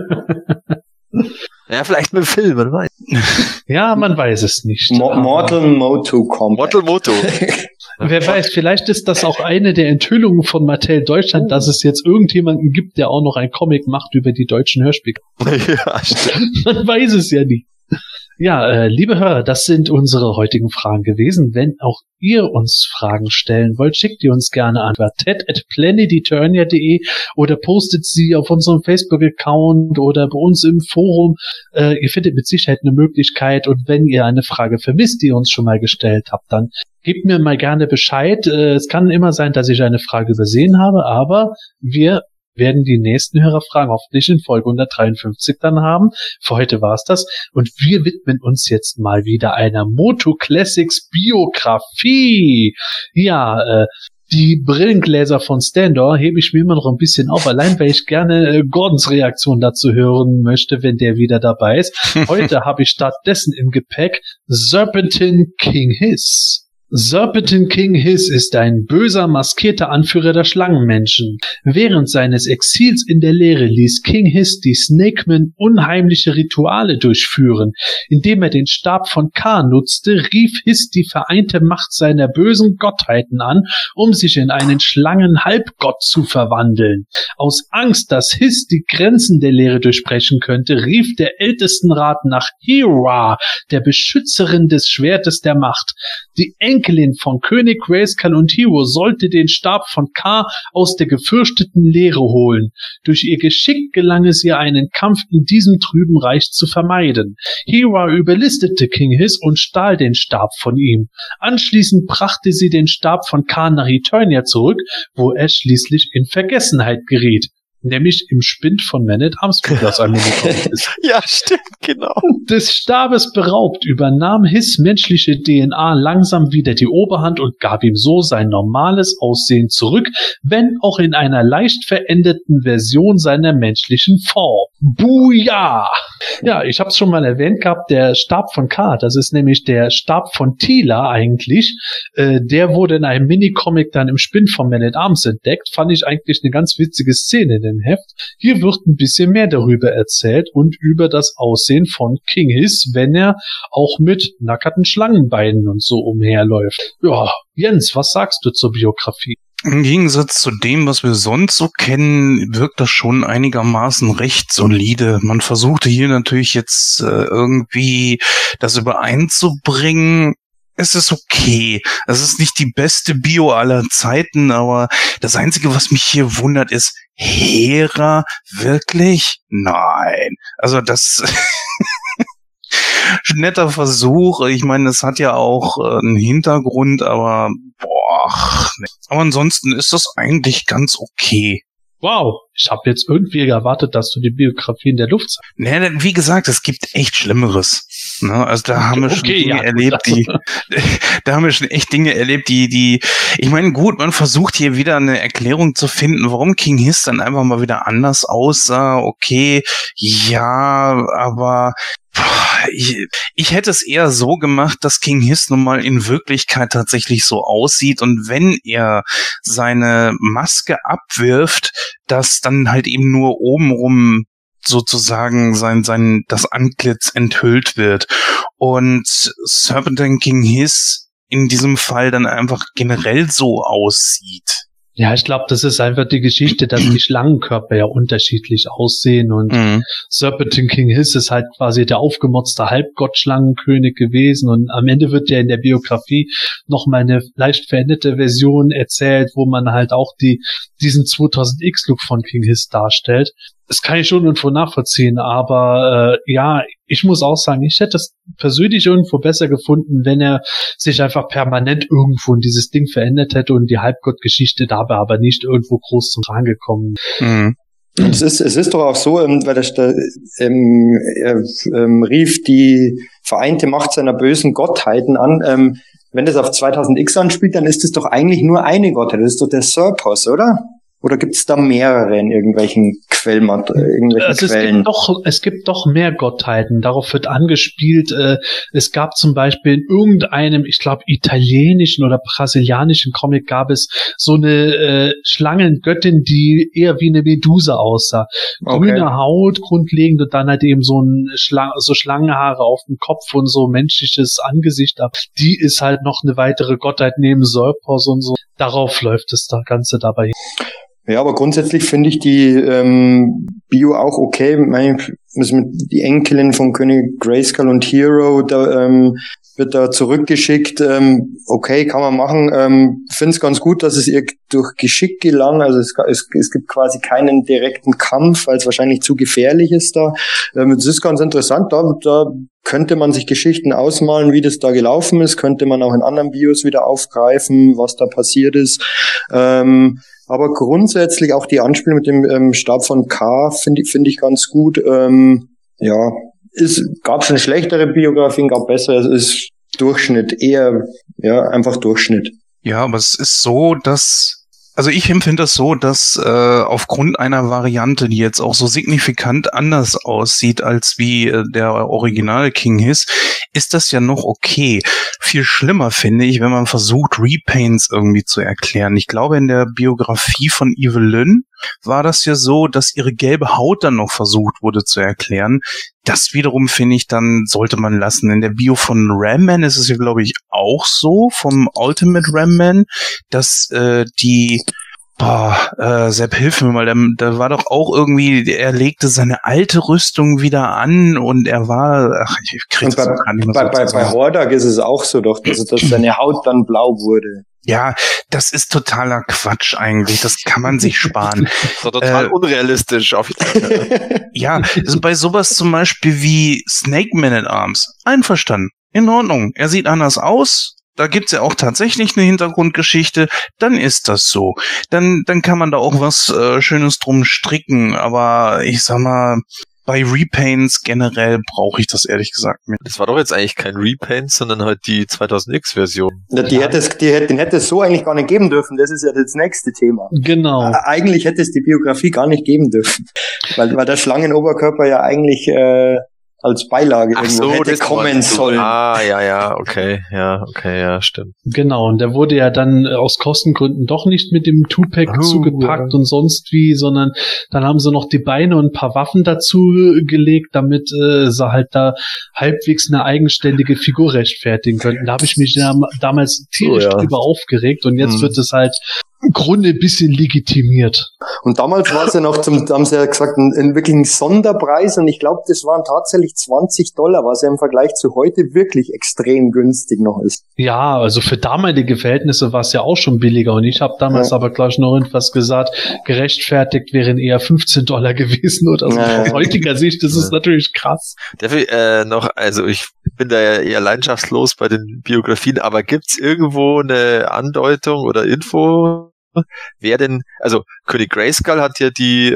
Ja, vielleicht mit dem Film, man weiß. Ja, man weiß es nicht. Mortal Moto kommt. Mortal Moto. Wer weiß, vielleicht ist das auch eine der Enthüllungen von Mattel Deutschland, dass es jetzt irgendjemanden gibt, der auch noch ein Comic macht über die deutschen Hörspiele. Ja, stimmt. Man weiß es ja nie. Ja, liebe Hörer, das sind unsere heutigen Fragen gewesen. Wenn auch ihr uns Fragen stellen wollt, schickt ihr uns gerne an ted@planeteternia.de oder postet sie auf unserem Facebook-Account oder bei uns im Forum. Ihr findet mit Sicherheit eine Möglichkeit und wenn ihr eine Frage vermisst, die ihr uns schon mal gestellt habt, dann gebt mir mal gerne Bescheid. Es kann immer sein, dass ich eine Frage übersehen habe, aber wir werden die nächsten Hörerfragen hoffentlich in Folge 153 dann haben. Für heute war's das. Und wir widmen uns jetzt mal wieder einer Moto Classics Biografie. Ja, die Brillengläser von Standor hebe ich mir immer noch ein bisschen auf, allein weil ich gerne Gordons Reaktion dazu hören möchte, wenn der wieder dabei ist. Heute habe ich stattdessen im Gepäck Serpentin King Hiss. Serpentin King Hiss ist ein böser, maskierter Anführer der Schlangenmenschen. Während seines Exils in der Leere ließ King Hiss die Snakemen unheimliche Rituale durchführen. Indem er den Stab von Ka nutzte, rief Hiss die vereinte Macht seiner bösen Gottheiten an, um sich in einen Schlangenhalbgott zu verwandeln. Aus Angst, dass Hiss die Grenzen der Leere durchbrechen könnte, rief der Ältestenrat nach Hera, der Beschützerin des Schwertes der Macht. Die Enkelin von König Grayskull und Hero sollte den Stab von Ka aus der gefürchteten Leere holen. Durch ihr Geschick gelang es ihr, einen Kampf in diesem trüben Reich zu vermeiden. Hera überlistete King Hiss und stahl den Stab von ihm. Anschließend brachte sie den Stab von Ka nach Eternia zurück, wo er schließlich in Vergessenheit geriet. Nämlich im Spind von Man at Arms aus angekommen ist. Ja, stimmt, genau. Des Stabes beraubt, übernahm Hiss menschliche DNA langsam wieder die Oberhand und gab ihm so sein normales Aussehen zurück, wenn auch in einer leicht veränderten Version seiner menschlichen Form. Buja! Ja, ich habe es schon mal erwähnt gehabt, der Stab von Ka, das ist nämlich der Stab von Teela eigentlich. Der wurde in einem Minicomic dann im Spind von Man at Arms entdeckt. Fand ich eigentlich eine ganz witzige Szene in dem Heft. Hier wird ein bisschen mehr darüber erzählt und über das Aussehen von King Hiss, wenn er auch mit nackerten Schlangenbeinen und so umherläuft. Ja, Jens, was sagst du zur Biografie? Im Gegensatz zu dem, was wir sonst so kennen, wirkt das schon einigermaßen recht solide. Man versuchte hier natürlich jetzt irgendwie das übereinzubringen. Es ist okay. Es ist nicht die beste Bio aller Zeiten, aber das Einzige, was mich hier wundert, ist, Hera? Wirklich? Nein. Also das... netter Versuch. Ich meine, es hat ja auch einen Hintergrund, aber aber ansonsten ist das eigentlich ganz okay. Wow, ich habe jetzt irgendwie erwartet, dass du die Biografie in der Luft sagst. Nee, wie gesagt, es gibt echt Schlimmeres. Ne? Also da haben wir schon Dinge erlebt, da haben wir schon echt Dinge erlebt, die, ich meine, gut, man versucht hier wieder eine Erklärung zu finden, warum King Hiss dann einfach mal wieder anders aussah. Okay, ja, aber ich hätte es eher so gemacht, dass King Hiss nun mal in Wirklichkeit tatsächlich so aussieht und wenn er seine Maske abwirft, dass dann halt eben nur obenrum sozusagen das Antlitz enthüllt wird. Und Serpentine King Hiss in diesem Fall dann einfach generell so aussieht. Ja, ich glaube, das ist einfach die Geschichte, dass die Schlangenkörper ja unterschiedlich aussehen und Serpentine King Hiss ist halt quasi der aufgemotzte Halbgott-Schlangenkönig gewesen und am Ende wird ja in der Biografie noch mal eine leicht veränderte Version erzählt, wo man halt auch diesen 2000X-Look von King Hiss darstellt. Das kann ich schon irgendwo nachvollziehen, aber ja, ich muss auch sagen, ich hätte es persönlich irgendwo besser gefunden, wenn er sich einfach permanent irgendwo in dieses Ding verändert hätte und die Halbgott-Geschichte dabei aber nicht irgendwo groß zum Tragen gekommen. Mhm. Es ist doch auch so, weil er rief die vereinte Macht seiner bösen Gottheiten an. Wenn das auf 2000X anspielt, dann ist es doch eigentlich nur eine Gottheit. Das ist doch der Serpos, oder? Oder gibt es da mehrere in irgendwelchen Quellen? Es gibt doch mehr Gottheiten. Darauf wird angespielt. Es gab zum Beispiel in irgendeinem, ich glaube, italienischen oder brasilianischen Comic gab es so eine Schlangengöttin, die eher wie eine Medusa aussah. Grüne Haut grundlegend und dann halt eben so Schlangenhaare auf dem Kopf und so menschliches Angesicht ab. Die ist halt noch eine weitere Gottheit neben Serpos und so. Darauf läuft das Ganze dabei. Ja, aber grundsätzlich finde ich die Bio auch okay. Die Enkelin von König Grayskull und Hero, da wird da zurückgeschickt. Okay, kann man machen. Finde es ganz gut, dass es ihr durch Geschick gelang. Also es gibt quasi keinen direkten Kampf, weil es wahrscheinlich zu gefährlich ist da. Es ist ganz interessant. Da könnte man sich Geschichten ausmalen, wie das da gelaufen ist. Könnte man auch in anderen Bios wieder aufgreifen, was da passiert ist. Aber grundsätzlich auch die Anspielung mit dem Stab von K finde ich ganz gut. Ja, gab schon schlechtere Biografien, gab bessere. Es ist Durchschnitt, eher einfach Durchschnitt. Ja, aber es ist so, also ich empfinde das so, dass aufgrund einer Variante, die jetzt auch so signifikant anders aussieht als wie der Original King Hiss, ist das ja noch okay. Viel schlimmer finde ich, wenn man versucht, Repaints irgendwie zu erklären. Ich glaube, in der Biografie von Evelyn war das ja so, dass ihre gelbe Haut dann noch versucht wurde zu erklären. Das wiederum finde ich dann, sollte man lassen. In der Bio von Ram Man ist es ja, glaube ich, auch so, vom Ultimate Ram Man, dass Sepp, hilf mir mal, da war doch auch irgendwie, er legte seine alte Rüstung wieder an und er war, ich krieg das gar nicht mehr so. Bei Hordak ist es auch so doch, dass seine Haut dann blau wurde. Ja, das ist totaler Quatsch eigentlich, das kann man sich sparen. So total unrealistisch. Ja, also bei sowas zum Beispiel wie Snake Man at Arms, einverstanden, in Ordnung, er sieht anders aus. Da gibt's ja auch tatsächlich eine Hintergrundgeschichte, dann ist das so. Dann kann man da auch was Schönes drum stricken, aber ich sag mal, bei Repaints generell brauche ich das ehrlich gesagt nicht. Das war doch jetzt eigentlich kein Repaint, sondern halt die 2000X-Version. Ja, den hätte es so eigentlich gar nicht geben dürfen, das ist ja das nächste Thema. Genau. Eigentlich hätte es die Biografie gar nicht geben dürfen, weil der Schlangenoberkörper ja eigentlich als Beilage irgendwo hätte kommen sollen. Okay, stimmt. Genau, und der wurde ja dann aus Kostengründen doch nicht mit dem Two-Pack zugepackt und sonst wie, sondern dann haben sie noch die Beine und ein paar Waffen dazu gelegt, damit sie halt da halbwegs eine eigenständige Figur rechtfertigen könnten. Da habe ich mich damals tierisch drüber aufgeregt und jetzt wird es halt im Grunde ein bisschen legitimiert. Und damals war es ja noch da haben sie ja gesagt, ein wirklich ein Sonderpreis und ich glaube, das waren tatsächlich $20, was ja im Vergleich zu heute wirklich extrem günstig noch ist. Ja, also für damalige Verhältnisse war es ja auch schon billiger und ich habe damals aber gleich noch irgendwas gesagt, gerechtfertigt wären eher $15 gewesen oder so. Aus heutiger Sicht, das ist natürlich krass. Also ich bin da ja eher leidenschaftslos bei den Biografien, aber gibt's irgendwo eine Andeutung oder Info? Wer denn, also König Grayskull hat ja die,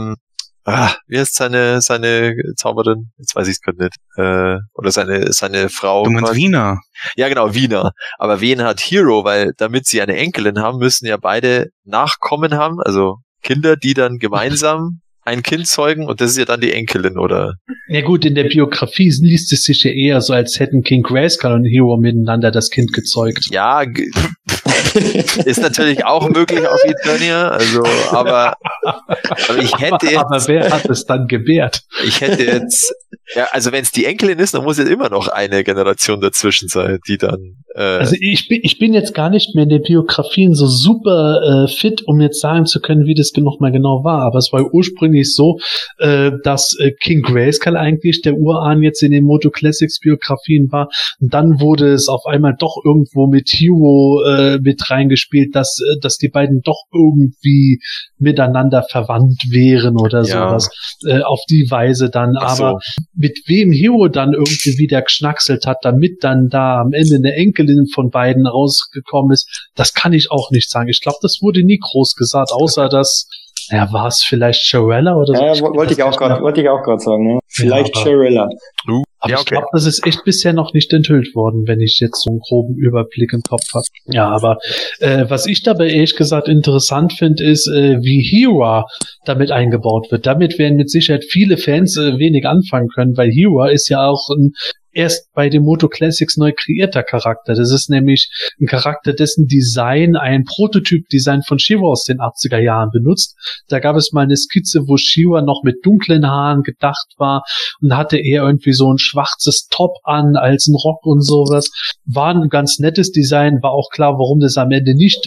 wie heißt seine Zauberin? Jetzt weiß ich es gerade nicht. Oder seine Frau. Du meinst Wiener? Ja, genau, Wiener. Aber wen hat Hero? Weil damit sie eine Enkelin haben, müssen ja beide Nachkommen haben, also Kinder, die dann gemeinsam ein Kind zeugen und das ist ja dann die Enkelin, oder? Ja gut, in der Biografie liest es sich ja eher so, als hätten King Grayskull und Hero miteinander das Kind gezeugt. Ja, ist natürlich auch möglich auf Eternia, also, aber Aber ich hätte jetzt, aber wer hat es dann gebärt? ich hätte jetzt, ja, also wenn es die Enkelin ist, dann muss jetzt immer noch eine Generation dazwischen sein, die dann, Also ich bin jetzt gar nicht mehr in den Biografien so super fit, um jetzt sagen zu können, wie das nochmal genau war. Aber es war ursprünglich so, dass King Grayskull eigentlich der Urahn jetzt in den Moto Classics Biografien war. Und dann wurde es auf einmal doch irgendwo mit Hero mit reingespielt, dass die beiden doch irgendwie miteinander verwandt wären oder sowas. Auf die Weise dann. Ach so. Aber mit wem Hero dann irgendwie wieder geschnackselt hat, damit dann da am Ende eine Enkelin von beiden rausgekommen ist, das kann ich auch nicht sagen. Ich glaube, das wurde nie groß gesagt, außer dass, ja, war es vielleicht Shirella oder so? Ja, wollte ich auch gerade sagen, ja. Vielleicht aber- Shirella. Aber Ja, ich okay. glaube, das ist echt bisher noch nicht enthüllt worden, wenn ich jetzt so einen groben Überblick im Kopf habe. Ja, aber was ich dabei ehrlich gesagt interessant finde, ist, wie Hera damit eingebaut wird. Damit werden mit Sicherheit viele Fans wenig anfangen können, weil Hera ist ja auch ein erst bei den Moto Classics neu kreierter Charakter. Das ist nämlich ein Charakter, dessen Design ein Prototyp-Design von She-Ra aus den 80er Jahren benutzt. Da gab es mal eine Skizze, wo She-Ra noch mit dunklen Haaren gedacht war und hatte eher irgendwie so ein schwarzes Top an als ein Rock und sowas. War ein ganz nettes Design, war auch klar, warum das am Ende nicht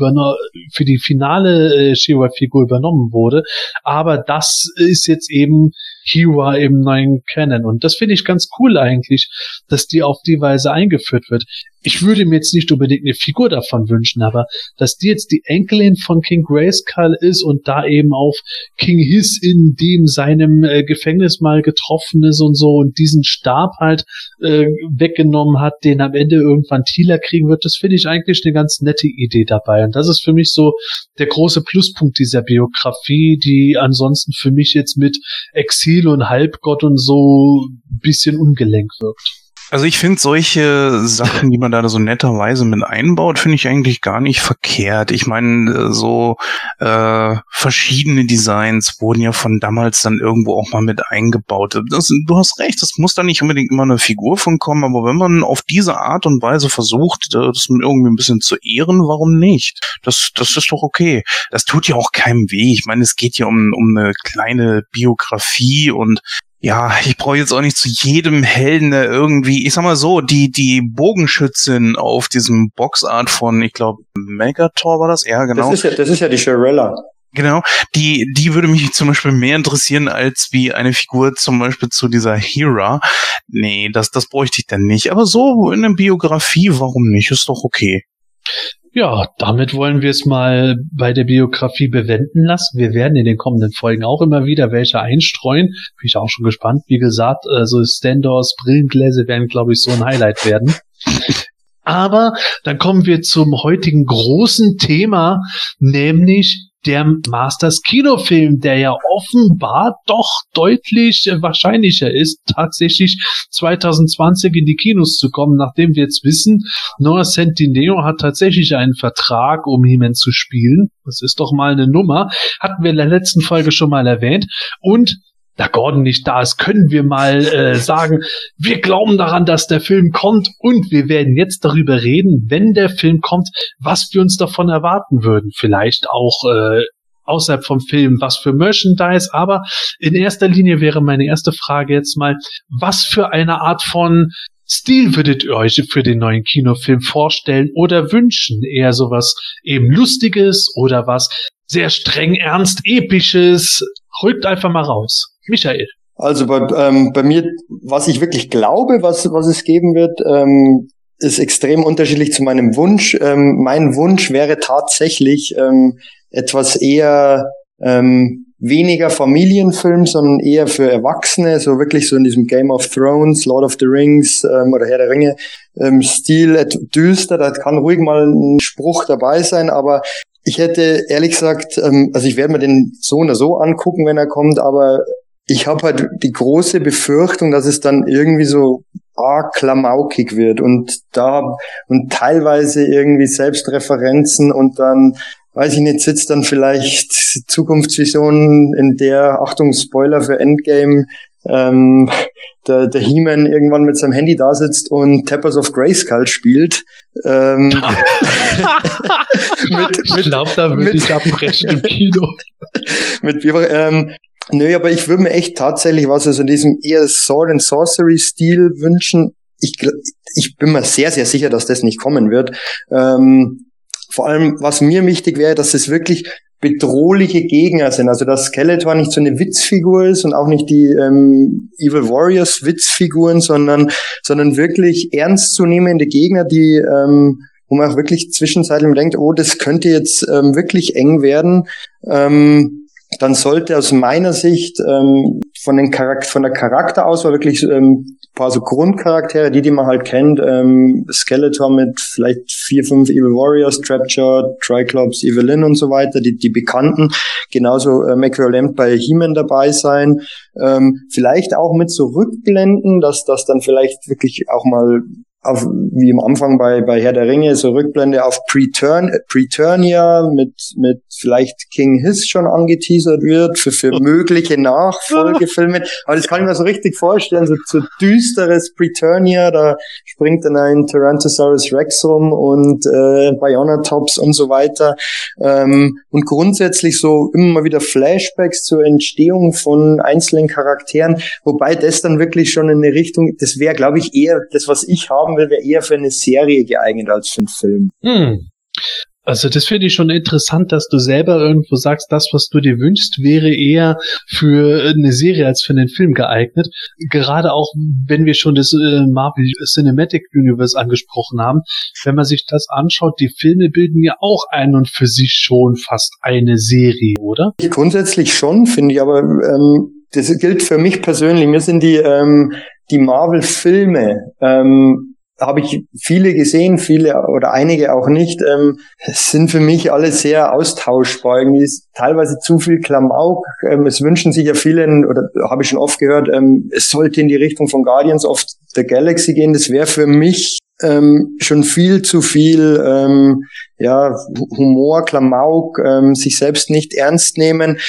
für die finale She-Ra-Figur übernommen wurde. Aber das ist jetzt eben Hera im neuen Canon. Und das finde ich ganz cool eigentlich, dass die auf die Weise eingeführt wird. Ich würde mir jetzt nicht unbedingt eine Figur davon wünschen, aber dass die jetzt die Enkelin von King Grayskull ist und da eben auf King Hiss in dem seinem Gefängnis mal getroffen ist und so und diesen Stab halt weggenommen hat, den am Ende irgendwann Teela kriegen wird, das finde ich eigentlich eine ganz nette Idee dabei. Und das ist für mich so der große Pluspunkt dieser Biografie, die ansonsten für mich jetzt mit Exil und Halbgott und so ein bisschen ungelenk wirkt. Also ich finde solche Sachen, die man da so netterweise mit einbaut, finde ich eigentlich gar nicht verkehrt. Ich meine, so verschiedene Designs wurden ja von damals dann irgendwo auch mal mit eingebaut. Du hast recht, das muss da nicht unbedingt immer eine Figur von kommen, aber wenn man auf diese Art und Weise versucht, das irgendwie ein bisschen zu ehren, warum nicht? Das ist doch okay. Das tut ja auch keinem weh. Ich meine, es geht ja um eine kleine Biografie und ja, ich brauche jetzt auch nicht zu jedem Helden irgendwie, ich sag mal so, die Bogenschützin auf diesem Boxart von, ich glaube, Megator war das? Ja, genau. Das ist ja die Shirella. Genau, die würde mich zum Beispiel mehr interessieren als wie eine Figur zum Beispiel zu dieser Hera. Nee, das bräuchte ich dann nicht. Aber so in der Biografie, warum nicht? Ist doch okay. Ja, damit wollen wir es mal bei der Biografie bewenden lassen. Wir werden in den kommenden Folgen auch immer wieder welche einstreuen. Bin ich auch schon gespannt. Wie gesagt, so Standors, Brillengläser werden, glaube ich, so ein Highlight werden. Aber dann kommen wir zum heutigen großen Thema, nämlich der Masters Kinofilm, der ja offenbar doch deutlich wahrscheinlicher ist, tatsächlich 2020 in die Kinos zu kommen, nachdem wir jetzt wissen, Noah Centineo hat tatsächlich einen Vertrag, um He-Man zu spielen. Das ist doch mal eine Nummer. Hatten wir in der letzten Folge schon mal erwähnt. Und da Gordon nicht da ist, können wir mal sagen, wir glauben daran, dass der Film kommt und wir werden jetzt darüber reden, wenn der Film kommt, was wir uns davon erwarten würden. Vielleicht auch außerhalb vom Film, was für Merchandise, aber in erster Linie wäre meine erste Frage jetzt mal, was für eine Art von Stil würdet ihr euch für den neuen Kinofilm vorstellen oder wünschen? Eher sowas eben Lustiges oder was sehr streng ernst Episches? Rückt einfach mal raus. Michael. Also bei mir, was ich wirklich glaube, was es geben wird, ist extrem unterschiedlich zu meinem Wunsch. Mein Wunsch wäre tatsächlich etwas eher weniger Familienfilm, sondern eher für Erwachsene, so wirklich so in diesem Game of Thrones, Lord of the Rings oder Herr der Ringe Stil, düster. Da kann ruhig mal ein Spruch dabei sein, aber ich hätte ehrlich gesagt, also ich werde mir den so oder so angucken, wenn er kommt, aber ich habe halt die große Befürchtung, dass es dann irgendwie so klamaukig wird und teilweise irgendwie Selbstreferenzen und dann, weiß ich nicht, sitzt dann vielleicht Zukunftsvisionen, in der, Achtung, Spoiler für Endgame, der He-Man irgendwann mit seinem Handy da sitzt und Tappers of Grayskull spielt. Ich glaube, da würde ich abbrechen im Kino. Nö, aber ich würde mir echt tatsächlich was also in diesem eher Sword and Sorcery Stil wünschen. Ich bin mir sehr, sehr sicher, dass das nicht kommen wird. Vor allem, was mir wichtig wäre, dass es wirklich bedrohliche Gegner sind. Also dass Skeletor nicht so eine Witzfigur ist und auch nicht die Evil Warriors Witzfiguren, sondern wirklich ernstzunehmende Gegner, die wo man auch wirklich zwischenzeitlich denkt, oh, das könnte jetzt wirklich eng werden. Dann sollte aus meiner Sicht von der Charakterauswahl wirklich paar so Grundcharaktere, die man halt kennt, Skeletor mit vielleicht 4, 5 Evil Warriors, Trapjaw, Triclops, Evelyn und so weiter, die Bekannten, genauso Äquivalent bei He-Man dabei sein, vielleicht auch mit so Rückblenden, dass das dann vielleicht wirklich auch mal wie am Anfang bei Herr der Ringe, so Rückblende auf Preturnia mit vielleicht King Hiss schon angeteasert wird für mögliche Nachfolgefilme. Aber das kann ich mir so richtig vorstellen, so düsteres Preturnia, da springt dann ein Tyrannosaurus Rex rum und Bionatops und so weiter. Und grundsätzlich so immer mal wieder Flashbacks zur Entstehung von einzelnen Charakteren, wobei das dann wirklich schon in eine Richtung, das wäre, glaube ich, eher das, was ich haben will, wäre eher für eine Serie geeignet als für einen Film. Also das finde ich schon interessant, dass du selber irgendwo sagst, das, was du dir wünschst, wäre eher für eine Serie als für einen Film geeignet. Gerade auch, wenn wir schon das Marvel Cinematic Universe angesprochen haben, wenn man sich das anschaut, die Filme bilden ja auch ein und für sich schon fast eine Serie, oder? Grundsätzlich schon, finde ich, aber das gilt für mich persönlich. Mir sind die Marvel-Filme, habe ich viele gesehen, viele oder einige auch nicht, sind für mich alle sehr austauschbar. Irgendwie ist teilweise zu viel Klamauk. Es wünschen sich ja viele, oder habe ich schon oft gehört, es sollte in die Richtung von Guardians of the Galaxy gehen. Das wäre für mich schon viel zu viel Humor, Klamauk, sich selbst nicht ernst nehmen.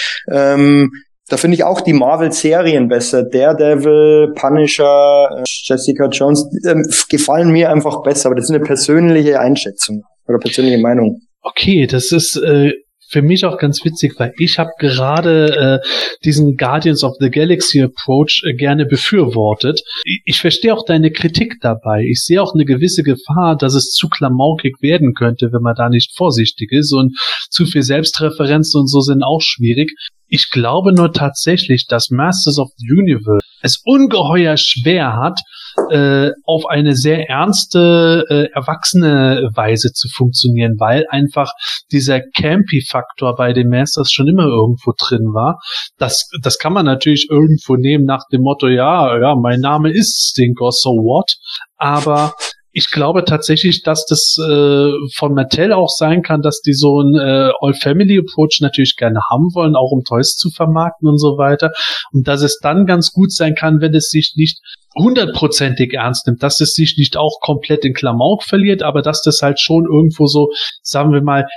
Da finde ich auch die Marvel-Serien besser. Daredevil, Punisher, Jessica Jones, gefallen mir einfach besser. Aber das ist eine persönliche Einschätzung oder persönliche Meinung. Okay, das ist für mich auch ganz witzig, weil ich habe gerade diesen Guardians of the Galaxy Approach gerne befürwortet. Ich verstehe auch deine Kritik dabei. Ich sehe auch eine gewisse Gefahr, dass es zu klamaukig werden könnte, wenn man da nicht vorsichtig ist, und zu viel Selbstreferenzen und so sind auch schwierig. Ich glaube nur tatsächlich, dass Masters of the Universe es ungeheuer schwer hat, auf eine sehr ernste, erwachsene Weise zu funktionieren, weil einfach dieser Campy-Faktor bei den Masters schon immer irgendwo drin war. Das kann man natürlich irgendwo nehmen nach dem Motto, ja, mein Name ist Stinker, so what? Aber ich glaube tatsächlich, dass das von Mattel auch sein kann, dass die so einen All-Family-Approach natürlich gerne haben wollen, auch um Toys zu vermarkten und so weiter. Und dass es dann ganz gut sein kann, wenn es sich nicht 100%ig ernst nimmt, dass es sich nicht auch komplett in Klamauk verliert, aber dass das halt schon irgendwo so, sagen wir mal,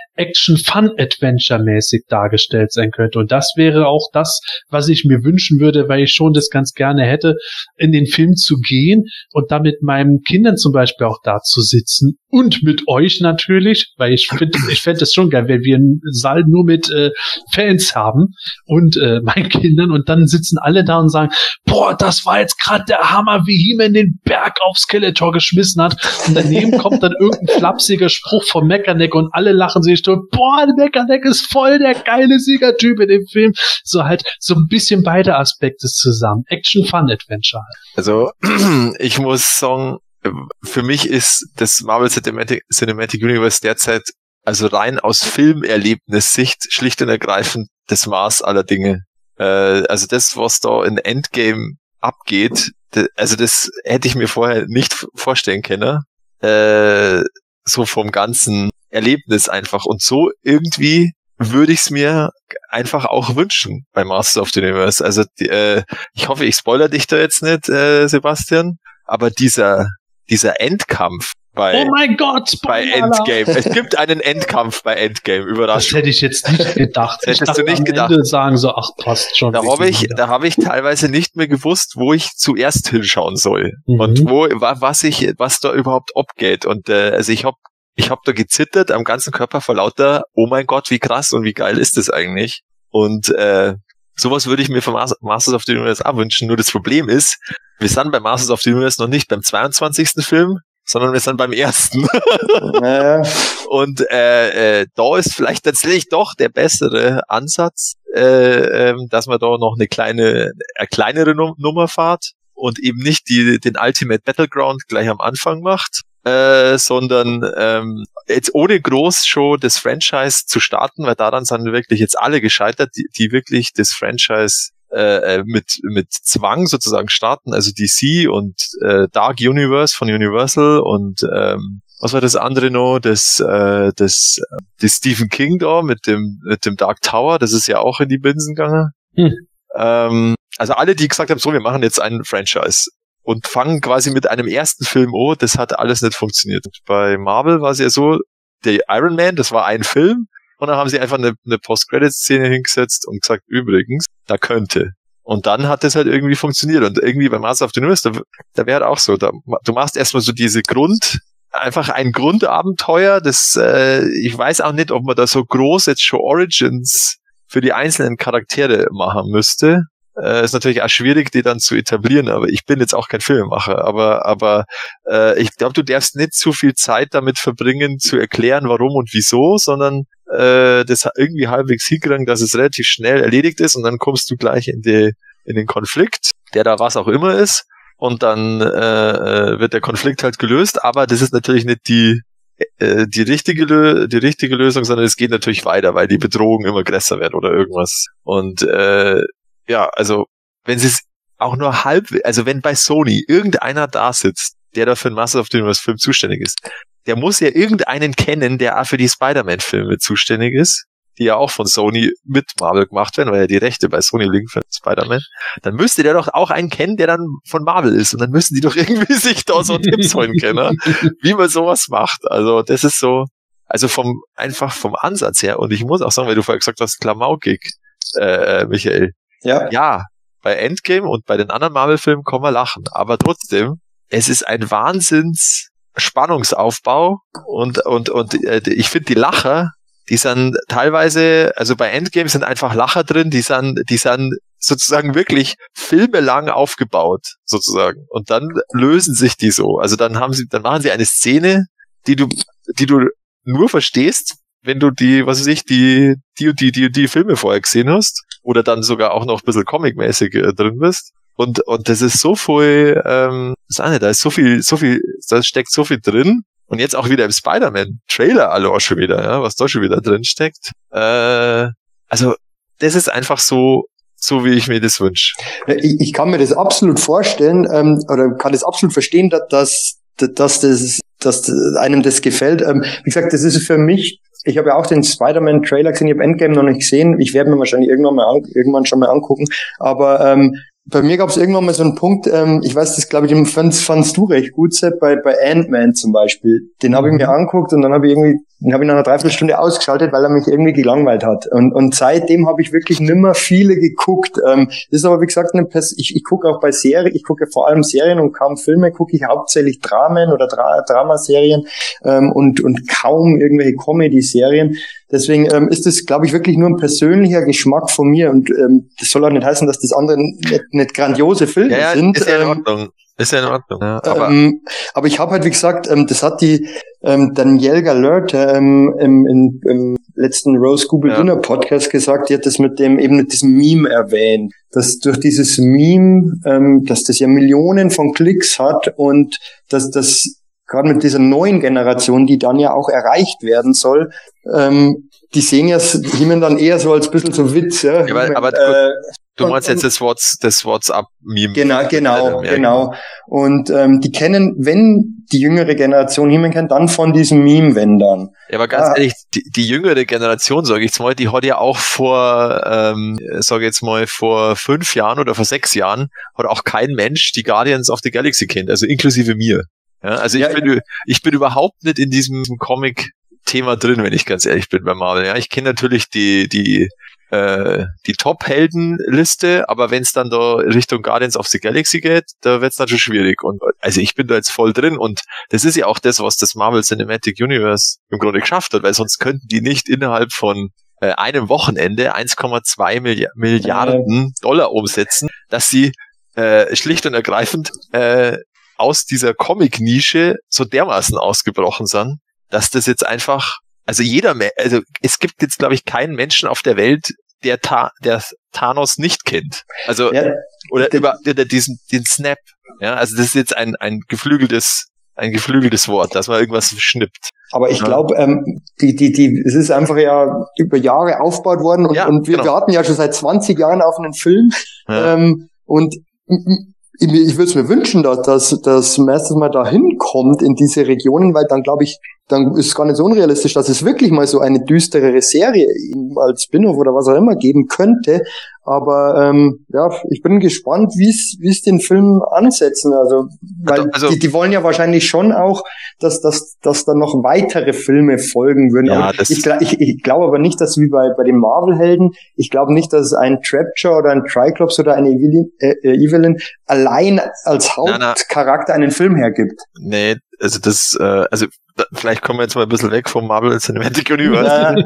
Action-Fun-Adventure-mäßig dargestellt sein könnte. Und das wäre auch das, was ich mir wünschen würde, weil ich schon das ganz gerne hätte, in den Film zu gehen und da mit meinen Kindern zum Beispiel auch da zu sitzen und mit euch natürlich, weil ich fände es schon geil, wenn wir einen Saal nur mit Fans haben und meinen Kindern, und dann sitzen alle da und sagen, boah, das war jetzt gerade der Hammer, wie He-Man den Berg auf Skeletor geschmissen hat, und daneben kommt dann irgendein flapsiger Spruch vom Mechaneck und alle lachen sich durch, boah, der Mechaneck ist voll der geile Siegertyp in dem Film. So halt so ein bisschen beide Aspekte zusammen. Action, Fun, Adventure. Also ich muss sagen, für mich ist das Marvel Cinematic Universe derzeit, also rein aus Filmerlebnissicht, schlicht und ergreifend das Maß aller Dinge. Also das, was da in Endgame abgeht, also das hätte ich mir vorher nicht vorstellen können, so vom ganzen Erlebnis einfach. Und so irgendwie würde ich es mir einfach auch wünschen bei Masters of the Universe. Also ich hoffe, ich spoilere dich da jetzt nicht, Sebastian, aber dieser Endkampf bei, oh mein Gott, bei Endgame. Es gibt einen Endkampf bei Endgame. Überraschung. Das hätte ich jetzt nicht gedacht. Das hättest du nicht gedacht. Ende sagen so, ach, passt schon. Da habe ich teilweise nicht mehr gewusst, wo ich zuerst hinschauen soll und was da überhaupt abgeht. Und also ich habe ich habe da gezittert am ganzen Körper vor lauter, oh mein Gott, wie krass und wie geil ist das eigentlich? Und sowas würde ich mir von Masters of the Universe auch wünschen. Nur das Problem ist, wir sind bei Masters of the Universe noch nicht beim 22. Film, sondern wir sind beim ersten. Und da ist vielleicht tatsächlich doch der bessere Ansatz, dass man da noch eine kleinere Nummer fährt und eben nicht den Ultimate Battleground gleich am Anfang macht, sondern jetzt ohne groß schon das Franchise zu starten, weil daran sind wirklich jetzt alle gescheitert, die wirklich das Franchise mit Zwang sozusagen starten, also DC und Dark Universe von Universal und was war das andere noch? Das Stephen King da mit dem Dark Tower, das ist ja auch in die Binsen gegangen. Also alle, die gesagt haben, so, wir machen jetzt einen Franchise und fangen quasi mit einem ersten Film an, das hat alles nicht funktioniert. Bei Marvel war es ja so, der Iron Man, das war ein Film und dann haben sie einfach eine Post-Credit-Szene hingesetzt und gesagt, übrigens, da könnte. Und dann hat das halt irgendwie funktioniert und irgendwie bei Masters of the Universe, da wäre halt auch so, du machst erstmal so einfach ein Grundabenteuer, das ich weiß auch nicht, ob man da so groß jetzt schon Origins für die einzelnen Charaktere machen müsste. Ist natürlich auch schwierig, die dann zu etablieren, aber ich bin jetzt auch kein Filmemacher, aber ich glaube, du darfst nicht zu viel Zeit damit verbringen, zu erklären, warum und wieso, sondern das irgendwie halbwegs hinkriegen, dass es relativ schnell erledigt ist und dann kommst du gleich in den Konflikt, der da was auch immer ist, und dann wird der Konflikt halt gelöst, aber das ist natürlich nicht die richtige Lösung, sondern es geht natürlich weiter, weil die Bedrohung immer größer wird oder irgendwas. Und ja, also wenn sie es auch nur also wenn bei Sony irgendeiner da sitzt, der da für den Masters of the Universe Film zuständig ist, der muss ja irgendeinen kennen, der auch für die Spider-Man-Filme zuständig ist, die ja auch von Sony mit Marvel gemacht werden, weil ja die Rechte bei Sony liegen für Spider-Man. Dann müsste der doch auch einen kennen, der dann von Marvel ist. Und dann müssen die doch irgendwie sich da so Tipps holen können, wie man sowas macht. Also das ist so, also vom Ansatz her. Und ich muss auch sagen, weil du vorher gesagt hast, klamaukig, Michael. Ja, bei Endgame und bei den anderen Marvel-Filmen kann man lachen. Aber trotzdem, es ist ein Wahnsinns Spannungsaufbau und ich finde die Lacher, die sind teilweise, also bei Endgame sind einfach Lacher drin, die sind sozusagen wirklich filmelang aufgebaut, sozusagen. Und dann lösen sich die so. Also dann machen sie eine Szene, die du nur verstehst, wenn du die Filme vorher gesehen hast oder dann sogar auch noch ein bisschen comic-mäßig drin bist. Und das ist so viel, da ist so viel, da steckt so viel drin. Und jetzt auch wieder im Spider-Man-Trailer auch schon wieder, ja, was da schon wieder drin steckt. Also, das ist einfach so wie ich mir das wünsche. Ich kann mir das absolut vorstellen, oder kann das absolut verstehen, dass einem das gefällt. Wie gesagt, das ist für mich, ich habe ja auch den Spider-Man-Trailer gesehen, ich habe Endgame noch nicht gesehen, ich werde mir wahrscheinlich irgendwann schon mal angucken, aber bei mir gab es irgendwann mal so einen Punkt, ich weiß, das glaube ich, fandst du recht gut, Sepp, bei Ant-Man zum Beispiel. Den habe ich mir angeguckt und dann habe ich nach einer Dreiviertelstunde ausgeschaltet, weil er mich irgendwie gelangweilt hat. Und seitdem habe ich wirklich nimmer viele geguckt. Das ist aber, wie gesagt, ich gucke auch bei Serien, ich gucke vor allem Serien und kaum Filme, gucke ich hauptsächlich Dramen oder Dramaserien und kaum irgendwelche Comedy-Serien. Deswegen ist das, glaube ich, wirklich nur ein persönlicher Geschmack von mir und das soll auch nicht heißen, dass das andere nicht grandiose Filme sind. Ist ja in Ordnung. Ist ja in Ordnung. Ja, aber ich habe halt, wie gesagt, das hat die Danielle Galerte im letzten Rose Google Dinner Podcast gesagt, die hat das mit diesem Meme erwähnt, dass durch dieses Meme, dass das ja Millionen von Klicks hat und dass das gerade mit dieser neuen Generation, die dann ja auch erreicht werden soll, die sehen ja He-Man dann eher so als ein bisschen so Witz, ja. Aber du meinst jetzt das WhatsApp-Meme. Genau. Und die kennen, wenn die jüngere Generation He-Man kennt, dann von diesem Meme, wenn dann. Ja, aber ganz ehrlich, die jüngere Generation, sage ich jetzt mal, die hat ja auch vor 5 Jahren oder vor 6 Jahren, hat auch kein Mensch die Guardians of the Galaxy kennt, also inklusive mir. Ja, also ich bin überhaupt nicht in diesem Comic Thema drin, wenn ich ganz ehrlich bin bei Marvel. Ja, ich kenne natürlich die Top-Helden-Liste, aber wenn es dann da Richtung Guardians of the Galaxy geht, da wird es dann schon schwierig. Und also ich bin da jetzt voll drin und das ist ja auch das, was das Marvel Cinematic Universe im Grunde geschafft hat, weil sonst könnten die nicht innerhalb von einem Wochenende 1,2 Milliarden Dollar umsetzen, dass sie schlicht und ergreifend aus dieser Comic-Nische so dermaßen ausgebrochen sind, dass das jetzt einfach, also es gibt jetzt, glaube ich, keinen Menschen auf der Welt, der Thanos nicht kennt. Also, ja, oder den Snap. Ja, also das ist jetzt ein geflügeltes Wort, dass man irgendwas schnippt. Aber ich glaube, es ist einfach ja über Jahre aufgebaut worden und wir warten ja schon seit 20 Jahren auf einen Film. Ja. Und ich würde es mir wünschen, dass man erstens mal da hinkommt in diese Regionen, weil dann glaube ich, dann ist es gar nicht so unrealistisch, dass es wirklich mal so eine düsterere Serie als Spin-off oder was auch immer geben könnte. Aber ich bin gespannt, wie es den Film ansetzen. Also, weil die wollen ja wahrscheinlich schon auch, dass da noch weitere Filme folgen würden. Ja, ich glaube aber nicht, dass wie bei den Marvel-Helden, ich glaube nicht, dass es einen Trapjaw oder einen Triclops oder eine Evelyn allein als Hauptcharakter einen Film hergibt. Nee, also vielleicht kommen wir jetzt mal ein bisschen weg vom Marvel Cinematic Universe.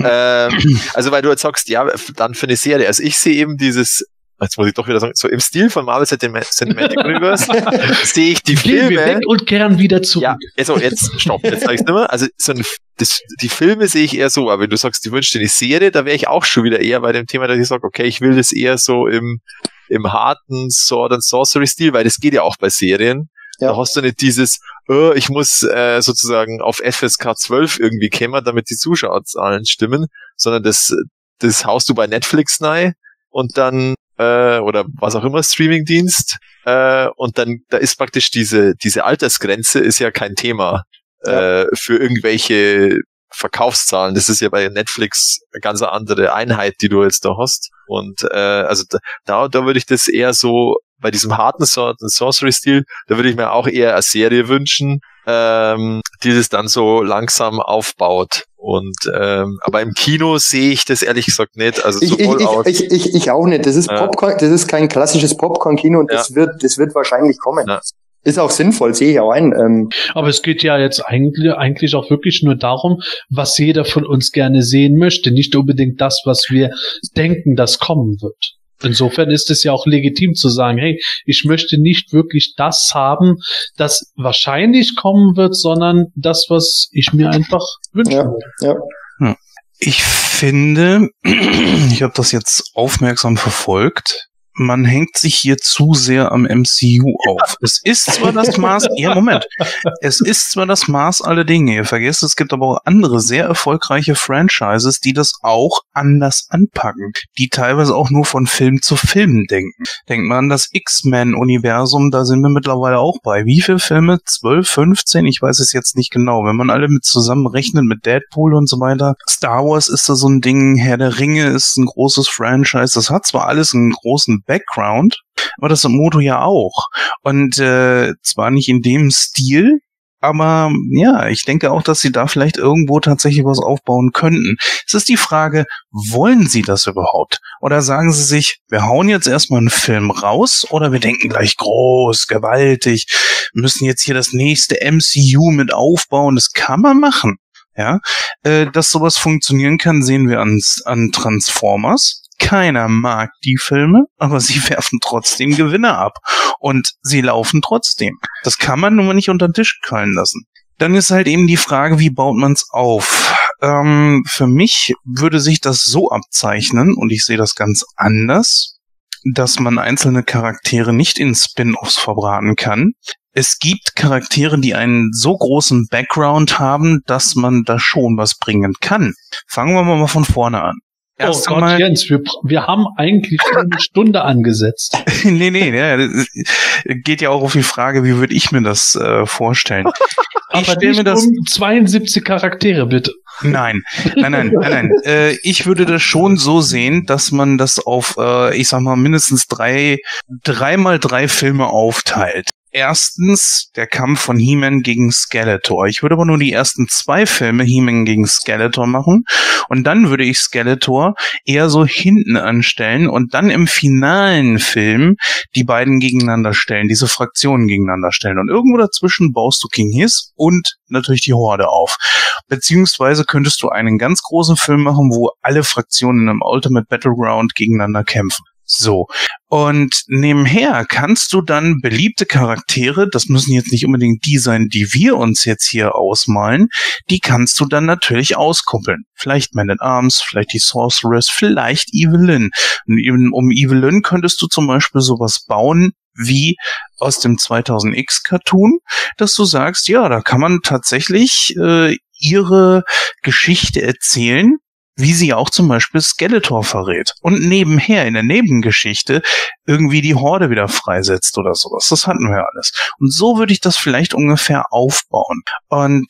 Also weil du jetzt sagst, ja, dann für eine Serie. Also ich sehe eben jetzt muss ich doch wieder sagen, so im Stil von Marvel Cinematic Universe sehe ich die Filme. Gehen wir weg und kehren wieder zurück. Ja, also jetzt sag ich's nicht mehr. Also die Filme sehe ich eher so, aber wenn du sagst, du wünschst dir eine Serie, da wäre ich auch schon wieder eher bei dem Thema, dass ich sage, okay, ich will das eher so im harten Sword and Sorcery Stil, weil das geht ja auch bei Serien. Ja. Da hast du nicht dieses, ich muss sozusagen auf FSK 12 irgendwie kommen, damit die Zuschauerzahlen stimmen, sondern das haust du bei Netflix rein und dann oder was auch immer, Streamingdienst, und dann da ist praktisch diese Altersgrenze ist ja kein Thema für irgendwelche Verkaufszahlen. Das ist ja bei Netflix eine ganz andere Einheit, die du jetzt da hast. Und also da würde ich das eher so bei diesem harten Sorcery-Stil, da würde ich mir auch eher eine Serie wünschen, die das dann so langsam aufbaut. Und aber im Kino sehe ich das ehrlich gesagt nicht. Also ich auch nicht. Das ist Popcorn, das ist kein klassisches Popcorn-Kino und das wird wahrscheinlich kommen. Ja. Ist auch sinnvoll, sehe ich auch ein. Aber es geht ja jetzt eigentlich auch wirklich nur darum, was jeder von uns gerne sehen möchte, nicht unbedingt das, was wir denken, das kommen wird. Insofern ist es ja auch legitim zu sagen, hey, ich möchte nicht wirklich das haben, das wahrscheinlich kommen wird, sondern das, was ich mir einfach wünsche. Ja. Ich finde, ich habe das jetzt aufmerksam verfolgt, man hängt sich hier zu sehr am MCU auf. Es ist zwar das Maß, es ist zwar das Maß aller Dinge. Ihr vergesst, es gibt aber auch andere sehr erfolgreiche Franchises, die das auch anders anpacken, die teilweise auch nur von Film zu Film denken. Denkt man an das X-Men-Universum, da sind wir mittlerweile auch bei. Wie viele Filme? 12, 15? Ich weiß es jetzt nicht genau. Wenn man alle mit zusammenrechnet mit Deadpool und so weiter. Star Wars ist da so ein Ding, Herr der Ringe ist ein großes Franchise. Das hat zwar alles einen großen Background, aber das Moto ja auch. Und zwar nicht in dem Stil, aber ja, ich denke auch, dass sie da vielleicht irgendwo tatsächlich was aufbauen könnten. Es ist die Frage, wollen sie das überhaupt? Oder sagen sie sich, wir hauen jetzt erstmal einen Film raus oder wir denken gleich groß, gewaltig, müssen jetzt hier das nächste MCU mit aufbauen. Das kann man machen. Ja, dass sowas funktionieren kann, sehen wir an Transformers. Keiner mag die Filme, aber sie werfen trotzdem Gewinne ab. Und sie laufen trotzdem. Das kann man nun mal nicht unter den Tisch fallen lassen. Dann ist halt eben die Frage, wie baut man's auf? Für mich würde sich das so abzeichnen, und ich sehe das ganz anders, dass man einzelne Charaktere nicht in Spin-offs verbraten kann. Es gibt Charaktere, die einen so großen Background haben, dass man da schon was bringen kann. Fangen wir mal von vorne an. Erst Gott, Jens, wir haben eigentlich schon eine Stunde angesetzt. Nee, geht ja auch auf die Frage, wie würde ich mir das vorstellen? Aber nicht mir das um 72 Charaktere, bitte. Nein. Ich würde das schon so sehen, dass man das auf, ich sag mal, mindestens 3x3 Filme aufteilt. erstens der Kampf von He-Man gegen Skeletor. Ich würde aber nur die ersten 2 Filme He-Man gegen Skeletor machen und dann würde ich Skeletor eher so hinten anstellen und dann im finalen Film die beiden gegeneinander stellen, diese Fraktionen gegeneinander stellen und irgendwo dazwischen baust du King Hiss und natürlich die Horde auf. Beziehungsweise könntest du einen ganz großen Film machen, wo alle Fraktionen im Ultimate Battleground gegeneinander kämpfen. So. Und nebenher kannst du dann beliebte Charaktere, das müssen jetzt nicht unbedingt die sein, die wir uns jetzt hier ausmalen, die kannst du dann natürlich auskuppeln. Vielleicht Man-at-Arms, vielleicht die Sorceress, vielleicht Evelyn. Und um Evelyn könntest du zum Beispiel sowas bauen, wie aus dem 2000X Cartoon, dass du sagst, ja, da kann man tatsächlich ihre Geschichte erzählen, wie sie auch zum Beispiel Skeletor verrät. Und nebenher in der Nebengeschichte irgendwie die Horde wieder freisetzt oder sowas. Das hatten wir alles. Und so würde ich das vielleicht ungefähr aufbauen. Und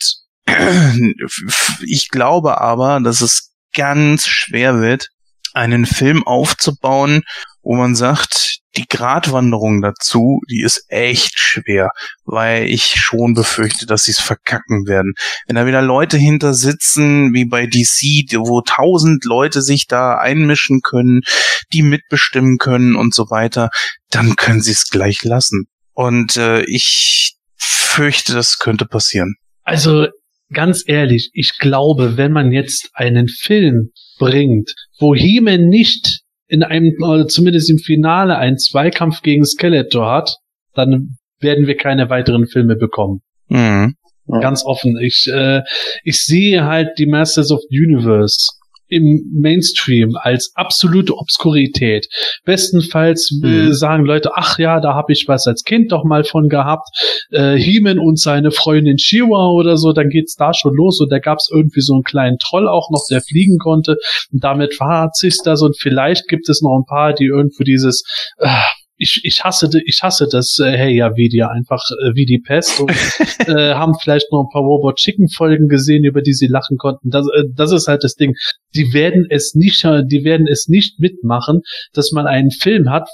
ich glaube aber, dass es ganz schwer wird, einen Film aufzubauen, wo man sagt, die Gratwanderung dazu, die ist echt schwer, weil ich schon befürchte, dass sie es verkacken werden. Wenn da wieder Leute hinter sitzen, wie bei DC, wo 1000 Leute sich da einmischen können, die mitbestimmen können und so weiter, dann können sie es gleich lassen. Und ich fürchte, das könnte passieren. Also ganz ehrlich, ich glaube, wenn man jetzt einen Film bringt, wo He-Man nicht in einem, zumindest im Finale, einen Zweikampf gegen Skeletor hat, dann werden wir keine weiteren Filme bekommen. Mhm. Ganz offen. Ich sehe halt die Masters of the Universe im Mainstream als absolute Obskurität. Bestenfalls sagen Leute, ach ja, da habe ich was als Kind doch mal von gehabt. He-Man und seine Freundin She-Ra oder so, dann geht's da schon los und da gab's irgendwie so einen kleinen Troll auch noch, der fliegen konnte und damit hat sich's das und vielleicht gibt es noch ein paar, die irgendwo dieses ich hasse das Hey Ja Video einfach wie die Pest und haben vielleicht noch ein paar Robot Chicken Folgen gesehen, über die sie lachen konnten. Das ist halt das Ding. Die werden es nicht mitmachen, dass man einen Film hat,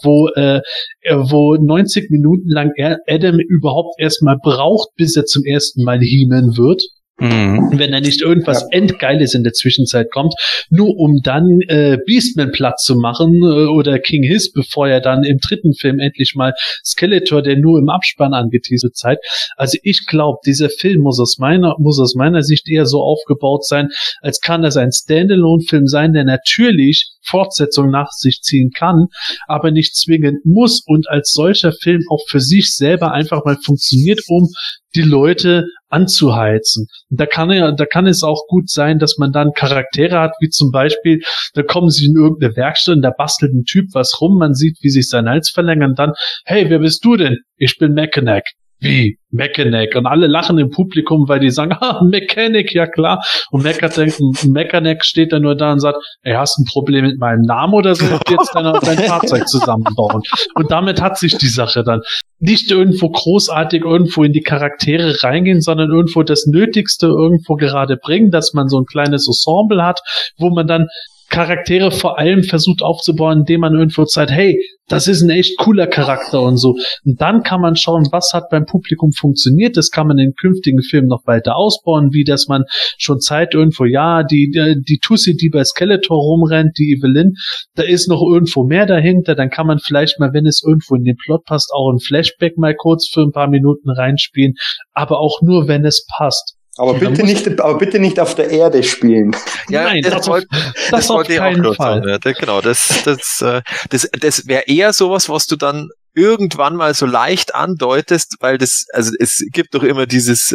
wo 90 Minuten lang Adam überhaupt erstmal braucht, bis er zum ersten Mal He-Man wird. Wenn da nicht irgendwas Endgeiles in der Zwischenzeit kommt, nur um dann Beastman platt zu machen oder King Hiss, bevor er dann im 3. Film endlich mal Skeletor, der nur im Abspann angeteasert seid. Also ich glaube, dieser Film muss aus meiner Sicht eher so aufgebaut sein, als kann das ein Standalone-Film sein, der natürlich Fortsetzung nach sich ziehen kann, aber nicht zwingend muss und als solcher Film auch für sich selber einfach mal funktioniert, um die Leute anzuheizen. Und da kann es auch gut sein, dass man dann Charaktere hat, wie zum Beispiel, da kommen sie in irgendeine Werkstatt und da bastelt ein Typ was rum, man sieht, wie sich sein Hals verlängert und dann, hey, wer bist du denn? Ich bin Mechanic. Wie? Mechanic. Und alle lachen im Publikum, weil die sagen, Mechanic, ja klar. Und Mechanic steht dann nur da und sagt, ey, hast du ein Problem mit meinem Namen oder so? Jetzt dein Fahrzeug zusammenbauen. Und damit hat sich die Sache dann nicht irgendwo großartig irgendwo in die Charaktere reingehen, sondern irgendwo das Nötigste irgendwo gerade bringen, dass man so ein kleines Ensemble hat, wo man dann Charaktere vor allem versucht aufzubauen, indem man irgendwo sagt, hey, das ist ein echt cooler Charakter und so. Und dann kann man schauen, was hat beim Publikum funktioniert. Das kann man in künftigen Filmen noch weiter ausbauen, wie dass man schon zeigt irgendwo, ja, die Tussi, die bei Skeletor rumrennt, die Evelyn, da ist noch irgendwo mehr dahinter. Dann kann man vielleicht mal, wenn es irgendwo in den Plot passt, auch ein Flashback mal kurz für ein paar Minuten reinspielen. Aber auch nur, wenn es passt. Aber bitte nicht auf der Erde spielen. Ja, nein, das auf keinen Fall. Sagen. Genau, das wäre eher sowas, was du dann irgendwann mal so leicht andeutest, weil es gibt doch immer dieses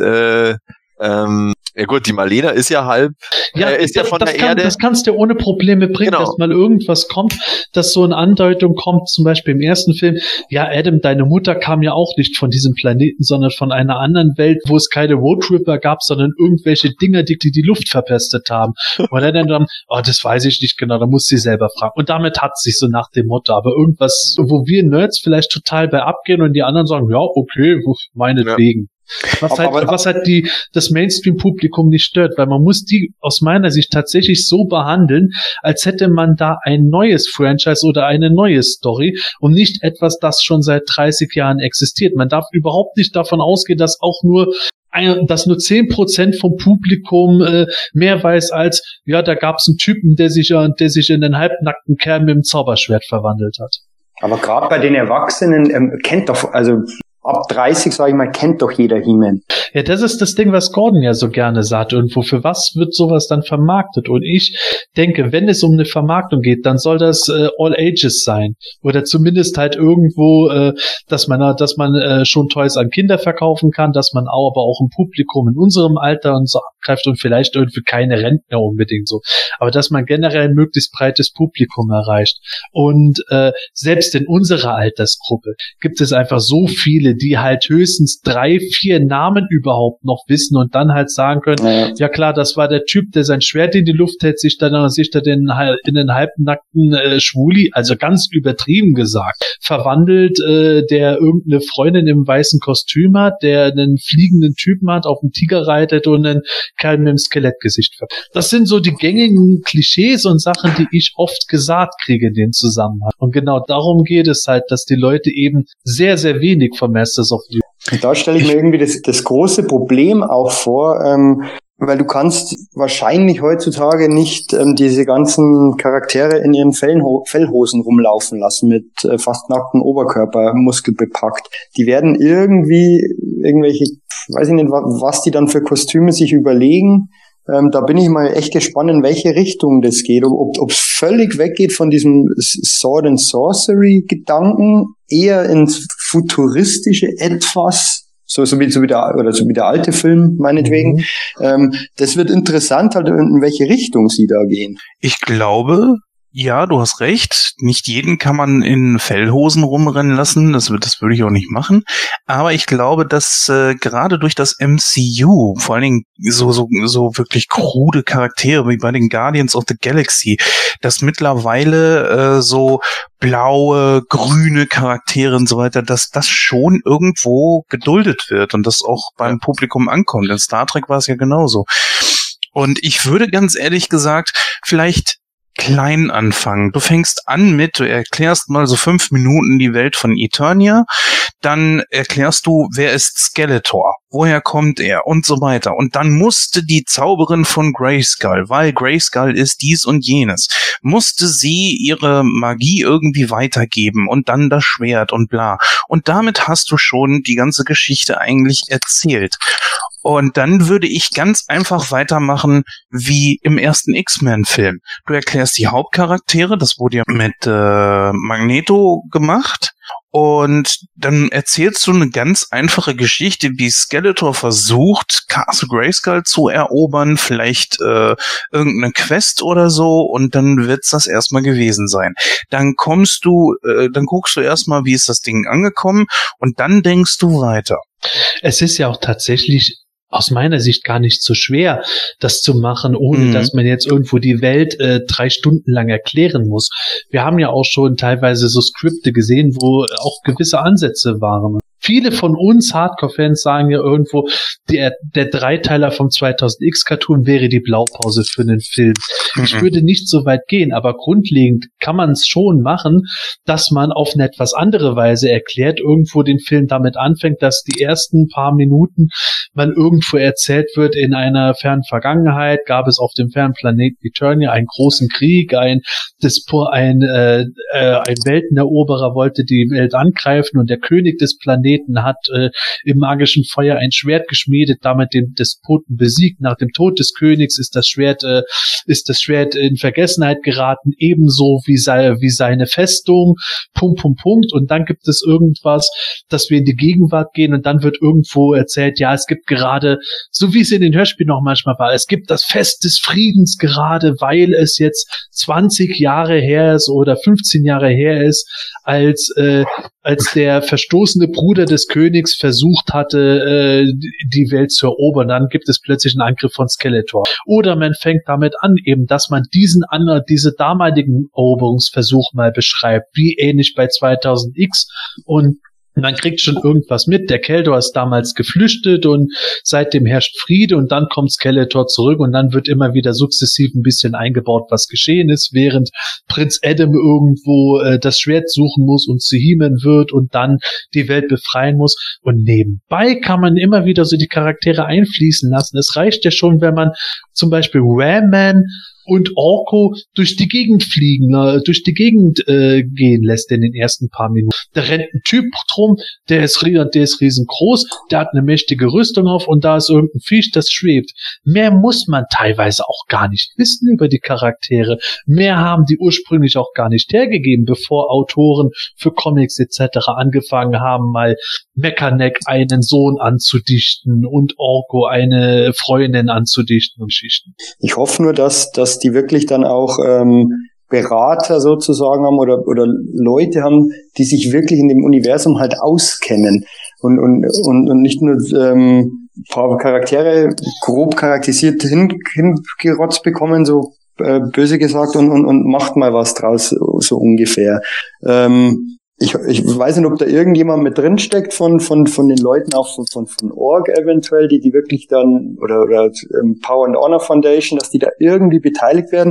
ja gut, die Marlena ist ja halb, ist ja von der Erde. Das kannst du ohne Probleme bringen, genau. Dass mal irgendwas kommt, dass so eine Andeutung kommt, zum Beispiel im ersten Film, ja Adam, deine Mutter kam ja auch nicht von diesem Planeten, sondern von einer anderen Welt, wo es keine Roadtripper gab, sondern irgendwelche Dinger, die Luft verpestet haben. Und er dann, das weiß ich nicht genau, da muss sie selber fragen. Und damit hat sich so nach dem Motto, aber irgendwas, wo wir Nerds vielleicht total bei abgehen und die anderen sagen, ja, okay, meinetwegen. Was halt das Mainstream-Publikum nicht stört, weil man muss die aus meiner Sicht tatsächlich so behandeln, als hätte man da ein neues Franchise oder eine neue Story und nicht etwas, das schon seit 30 Jahren existiert. Man darf überhaupt nicht davon ausgehen, dass nur 10% vom Publikum mehr weiß als, ja, da gab's einen Typen, der sich in einen halbnackten Kerl mit dem Zauberschwert verwandelt hat. Aber gerade bei den Erwachsenen kennt doch, also ab 30, sage ich mal, kennt doch jeder He-Man. Ja, das ist das Ding, was Gordon ja so gerne sagt. Irgendwo, für was wird sowas dann vermarktet? Und ich denke, wenn es um eine Vermarktung geht, dann soll das all ages sein. Oder zumindest halt irgendwo, dass man schon Toys an Kinder verkaufen kann, dass man aber auch ein Publikum in unserem Alter und so abgreift und vielleicht irgendwie keine Rentner unbedingt so. Aber dass man generell ein möglichst breites Publikum erreicht. Und selbst in unserer Altersgruppe gibt es einfach so viele, die halt höchstens 3, 4 Namen überhaupt noch wissen und dann halt sagen können, ja klar, das war der Typ, der sein Schwert in die Luft hält, sich dann in den halbnackten Schwuli, also ganz übertrieben gesagt, verwandelt, der irgendeine Freundin im weißen Kostüm hat, der einen fliegenden Typen hat, auf einen Tiger reitet und einen Kerl mit dem Skelettgesicht verwandelt. Das sind so die gängigen Klischees und Sachen, die ich oft gesagt kriege in dem Zusammenhang. Und genau darum geht es halt, dass die Leute eben sehr, sehr wenig vom Masters of the Universe. Und da stelle ich mir irgendwie das große Problem auch vor, weil du kannst wahrscheinlich heutzutage nicht diese ganzen Charaktere in ihren Fellhosen rumlaufen lassen mit fast nacktem Oberkörper, muskelbepackt. Die werden irgendwelche, weiß ich nicht, was die dann für Kostüme sich überlegen. Da bin ich mal echt gespannt, in welche Richtung das geht. Ob es völlig weggeht von diesem Sword and Sorcery Gedanken, eher ins futuristische etwas, so wie der alte Film meinetwegen. Das wird interessant, halt in welche Richtung sie da gehen. Ich glaube, ja, du hast recht. Nicht jeden kann man in Fellhosen rumrennen lassen. Das würde ich auch nicht machen. Aber ich glaube, dass gerade durch das MCU, vor allen Dingen so wirklich krude Charaktere wie bei den Guardians of the Galaxy, dass mittlerweile so blaue, grüne Charaktere und so weiter, dass das schon irgendwo geduldet wird und das auch beim Publikum ankommt. In Star Trek war es ja genauso. Und ich würde ganz ehrlich gesagt vielleicht klein anfangen. Du fängst an du erklärst mal so 5 Minuten die Welt von Eternia, dann erklärst du, wer ist Skeletor, woher kommt er und so weiter. Und dann musste die Zauberin von Grayskull, weil Grayskull ist dies und jenes, musste sie ihre Magie irgendwie weitergeben und dann das Schwert und bla. Und damit hast du schon die ganze Geschichte eigentlich erzählt. Und dann würde ich ganz einfach weitermachen wie im ersten X-Men-Film. Du erklärst die Hauptcharaktere, das wurde ja mit Magneto gemacht. Und dann erzählst du eine ganz einfache Geschichte, wie Skeletor versucht, Castle Grayskull zu erobern, vielleicht irgendeine Quest oder so, und dann wird's das erstmal gewesen sein. Dann guckst du erstmal, wie ist das Ding angekommen, und dann denkst du weiter. Es ist ja auch tatsächlich aus meiner Sicht gar nicht so schwer, das zu machen, ohne dass man jetzt irgendwo die Welt 3 Stunden lang erklären muss. Wir haben ja auch schon teilweise so Skripte gesehen, wo auch gewisse Ansätze waren. Viele von uns Hardcore-Fans sagen ja irgendwo, der Dreiteiler vom 2000X-Cartoon wäre die Blaupause für einen Film. Ich würde nicht so weit gehen, aber grundlegend kann man es schon machen, dass man auf eine etwas andere Weise erklärt, irgendwo den Film damit anfängt, dass die ersten paar Minuten man irgendwo erzählt wird, in einer fernen Vergangenheit gab es auf dem fernen Planeten Eternia einen großen Krieg, ein Welteneroberer wollte die Welt angreifen und der König des Planeten hat im magischen Feuer ein Schwert geschmiedet, damit den Despoten besiegt. Nach dem Tod des Königs ist das Schwert in Vergessenheit geraten, ebenso wie seine Festung. ... Und dann gibt es irgendwas, dass wir in die Gegenwart gehen und dann wird irgendwo erzählt, ja, es gibt gerade, so wie es in den Hörspielen noch manchmal war, es gibt das Fest des Friedens gerade, weil es jetzt 20 Jahre her ist oder 15 Jahre her ist, als der verstoßene Bruder des Königs versucht hatte, die Welt zu erobern. Dann gibt es plötzlich einen Angriff von Skeletor. Oder man fängt damit an, eben, dass man diese damaligen Eroberungsversuch mal beschreibt, wie ähnlich bei 2000X, und Man kriegt schon irgendwas mit. Der Keldor ist damals geflüchtet und seitdem herrscht Friede und dann kommt Skeletor zurück und dann wird immer wieder sukzessiv ein bisschen eingebaut, was geschehen ist, während Prinz Adam irgendwo das Schwert suchen muss und zu He-Man wird und dann die Welt befreien muss. Und nebenbei kann man immer wieder so die Charaktere einfließen lassen. Es reicht ja schon, wenn man zum Beispiel Ram Man und Orko durch die Gegend fliegen, gehen lässt in den ersten paar Minuten. Da rennt ein Typ drum, der ist riesengroß, der hat eine mächtige Rüstung auf und da ist irgendein Viech, das schwebt. Mehr muss man teilweise auch gar nicht wissen über die Charaktere. Mehr haben die ursprünglich auch gar nicht hergegeben, bevor Autoren für Comics etc. angefangen haben, mal Mechaneck einen Sohn anzudichten und Orko eine Freundin anzudichten und Schichten. Ich hoffe nur, dass die wirklich dann auch Berater sozusagen haben oder Leute haben, die sich wirklich in dem Universum halt auskennen und nicht nur paar Charaktere grob charakterisiert hingerotzt bekommen, so böse gesagt, und macht mal was draus, so ungefähr. Ich weiß nicht, ob da irgendjemand mit drin steckt von den Leuten, auch von Org eventuell, die wirklich dann, oder Power and Honor Foundation, dass die da irgendwie beteiligt werden.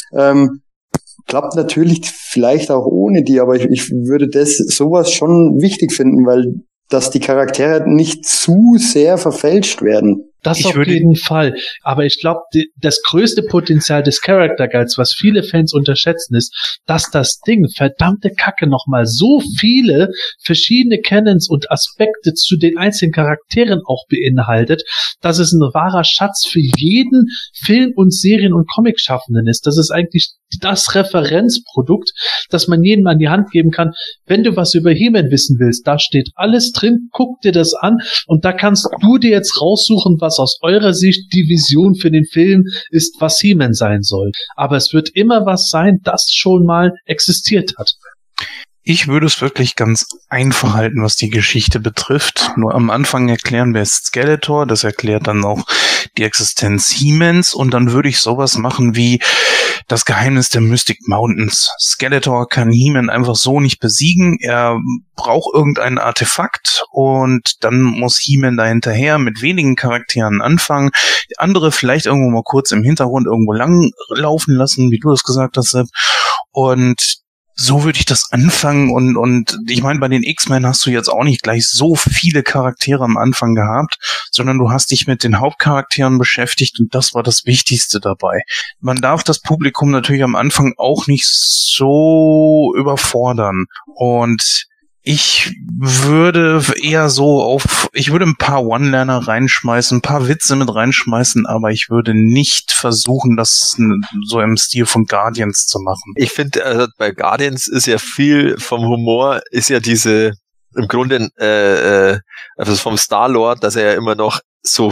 Klappt natürlich vielleicht auch ohne die, aber ich würde sowas schon wichtig finden, weil dass die Charaktere nicht zu sehr verfälscht werden. Das auf jeden Fall. Aber ich glaube, das größte Potenzial des Character Guides, was viele Fans unterschätzen, ist, dass das Ding verdammte Kacke nochmal so viele verschiedene Canons und Aspekte zu den einzelnen Charakteren auch beinhaltet, dass es ein wahrer Schatz für jeden Film- und Serien- und Comic-Schaffenden ist. Das ist eigentlich das Referenzprodukt, das man jedem an die Hand geben kann. Wenn du was über He-Man wissen willst, da steht alles drin, guck dir das an und da kannst du dir jetzt raussuchen, was aus eurer Sicht die Vision für den Film ist, was He-Man sein soll. Aber es wird immer was sein, das schon mal existiert hat. Ich würde es wirklich ganz einfach halten, was die Geschichte betrifft. Nur am Anfang erklären, wer ist Skeletor, das erklärt dann auch die Existenz He-Mans und dann würde ich sowas machen wie das Geheimnis der Mystic Mountains. Skeletor kann He-Man einfach so nicht besiegen, er braucht irgendein Artefakt und dann muss He-Man da hinterher mit wenigen Charakteren anfangen, andere vielleicht irgendwo mal kurz im Hintergrund irgendwo lang laufen lassen, wie du es gesagt hast, Sepp. Und so würde ich das anfangen und ich meine, bei den X-Men hast du jetzt auch nicht gleich so viele Charaktere am Anfang gehabt, sondern du hast dich mit den Hauptcharakteren beschäftigt und das war das Wichtigste dabei. Man darf das Publikum natürlich am Anfang auch nicht so überfordern und ich würde eher ich würde ein paar One-Liner reinschmeißen, ein paar Witze mit reinschmeißen, aber ich würde nicht versuchen, das so im Stil von Guardians zu machen. Ich finde, also bei Guardians ist ja viel vom Humor, ist ja diese, im Grunde, also vom Star-Lord, dass er ja immer noch so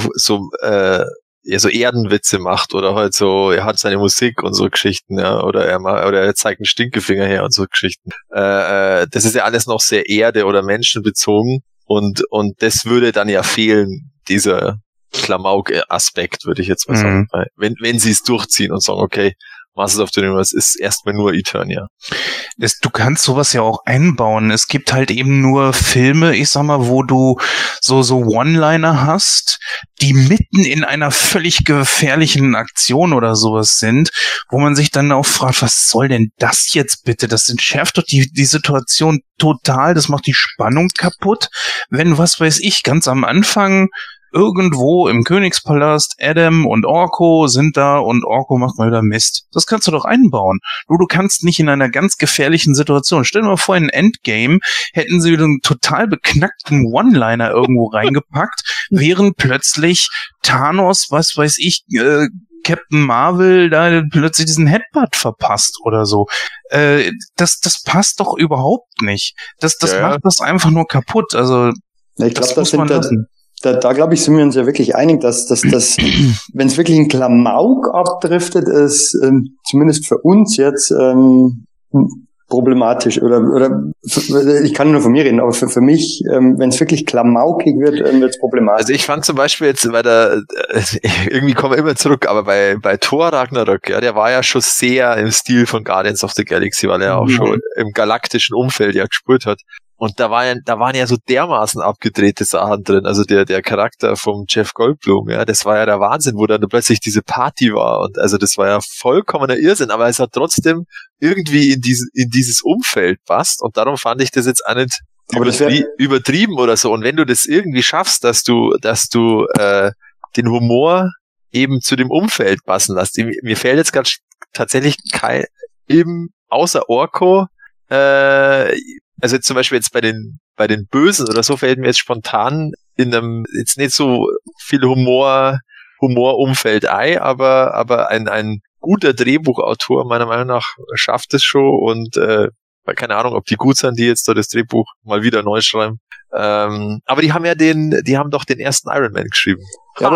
Erdenwitze macht oder halt so, er hat seine Musik und so Geschichten, ja, oder er zeigt einen Stinkefinger her und so Geschichten. Das ist ja alles noch sehr erde- oder menschenbezogen und das würde dann ja fehlen, dieser Klamauk-Aspekt, würde ich jetzt mal sagen. Wenn sie es durchziehen und sagen, okay, Masters of the Universe ist erstmal nur Eternia. Du kannst sowas ja auch einbauen. Es gibt halt eben nur Filme, ich sag mal, wo du so One-Liner hast, die mitten in einer völlig gefährlichen Aktion oder sowas sind, wo man sich dann auch fragt, was soll denn das jetzt bitte? Das entschärft doch die Situation total, das macht die Spannung kaputt. Wenn, was weiß ich, ganz am Anfang irgendwo im Königspalast, Adam und Orko sind da und Orko macht mal wieder Mist. Das kannst du doch einbauen. Du kannst nicht in einer ganz gefährlichen Situation. Stell dir mal vor, in Endgame hätten sie wieder einen total beknackten One-Liner irgendwo reingepackt, während plötzlich Thanos, was weiß ich, Captain Marvel da plötzlich diesen Headbutt verpasst oder so. Das passt doch überhaupt nicht. Das macht das einfach nur kaputt. Also, ich glaube, das muss man lassen. Da glaube ich, sind wir uns ja wirklich einig, dass wenn es wirklich ein Klamauk abdriftet, ist zumindest für uns jetzt problematisch oder ich kann nur von mir reden, aber für mich, wenn es wirklich klamaukig wird es problematisch. Also ich fand zum Beispiel jetzt irgendwie kommen wir immer zurück, aber bei Thor Ragnarök, ja, der war ja schon sehr im Stil von Guardians of the Galaxy, weil er auch schon im galaktischen Umfeld ja gespürt hat. Und da waren ja so dermaßen abgedrehte Sachen drin. Also der Charakter vom Jeff Goldblum, ja, das war ja der Wahnsinn, wo dann plötzlich diese Party war. Und also das war ja vollkommener Irrsinn, aber es hat trotzdem irgendwie in dieses Umfeld passt. Und darum fand ich das jetzt auch nicht übertrieben oder so. Und wenn du das irgendwie schaffst, dass du den Humor eben zu dem Umfeld passen lässt. Mir fällt jetzt gerade tatsächlich eben außer Orko, also jetzt zum Beispiel jetzt bei den Bösen oder so fällt mir jetzt spontan in einem jetzt nicht so viel Humorumfeld ein, aber ein guter Drehbuchautor meiner Meinung nach schafft es schon und keine Ahnung, ob die gut sind, die jetzt da das Drehbuch mal wieder neu schreiben. Aber die haben doch den ersten Iron Man geschrieben. Ja,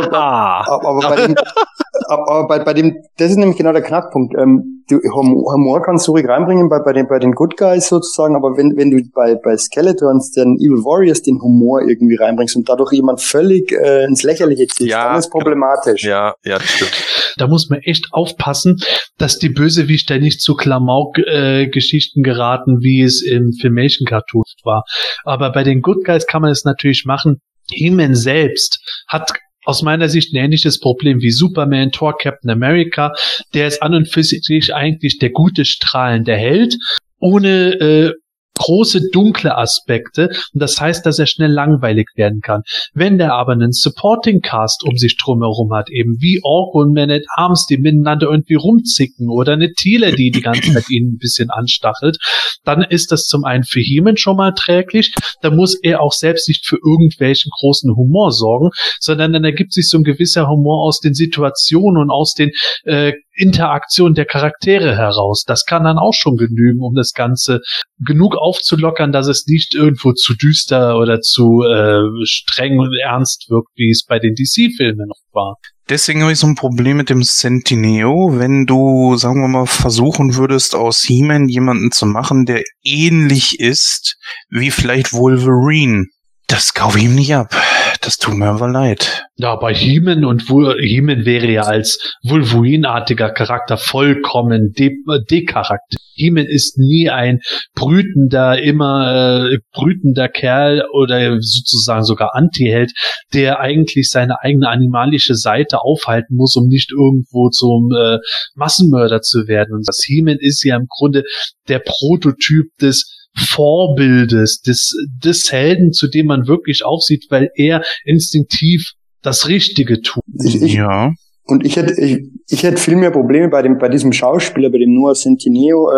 aber bei dem, das ist nämlich genau der Knackpunkt. Humor kannst du ruhig reinbringen bei den Good Guys sozusagen, aber wenn du bei Skeletons, den Evil Warriors, den Humor irgendwie reinbringst und dadurch jemand völlig ins Lächerliche ziehst, dann ist problematisch. Ja, das stimmt. Da muss man echt aufpassen, dass die Bösewichter nicht zu Klamauk-Geschichten geraten, wie es im Filmation-Cartoon war. Aber bei den Good Guys kann man es natürlich machen. He-Man selbst hat aus meiner Sicht ein ähnliches Problem wie Superman, Thor, Captain America. Der ist an und für sich eigentlich der gute, strahlende Held, ohne große dunkle Aspekte, und das heißt, dass er schnell langweilig werden kann. Wenn der aber einen Supporting Cast um sich drumherum hat, eben wie Orko und Man at Arms, die miteinander irgendwie rumzicken, oder eine Thiele, die ganze Zeit ihn ein bisschen anstachelt, dann ist das zum einen für He-Man schon mal träglich, da muss er auch selbst nicht für irgendwelchen großen Humor sorgen, sondern dann ergibt sich so ein gewisser Humor aus den Situationen und aus den Interaktion der Charaktere heraus. Das kann dann auch schon genügen, um das Ganze genug aufzulockern, dass es nicht irgendwo zu düster oder zu streng und ernst wirkt, wie es bei den DC-Filmen noch war. Deswegen habe ich so ein Problem mit dem Centineo, wenn du, sagen wir mal, versuchen würdest, aus He-Man jemanden zu machen, der ähnlich ist wie vielleicht Wolverine. Das kaufe ich ihm nicht ab. Das tut mir aber leid. Ja, bei He-Man He-Man wäre ja als Wolverine-artiger Charakter vollkommen decharakter. He-Man ist nie ein brütender Kerl oder sozusagen sogar Anti-Held, der eigentlich seine eigene animalische Seite aufhalten muss, um nicht irgendwo zum Massenmörder zu werden. Und das He-Man ist ja im Grunde der Prototyp des Vorbildes, des Helden, zu dem man wirklich aufsieht, weil er instinktiv das Richtige tut. Ja. Und ich hätte viel mehr Probleme bei diesem Schauspieler, bei dem Noah Centineo,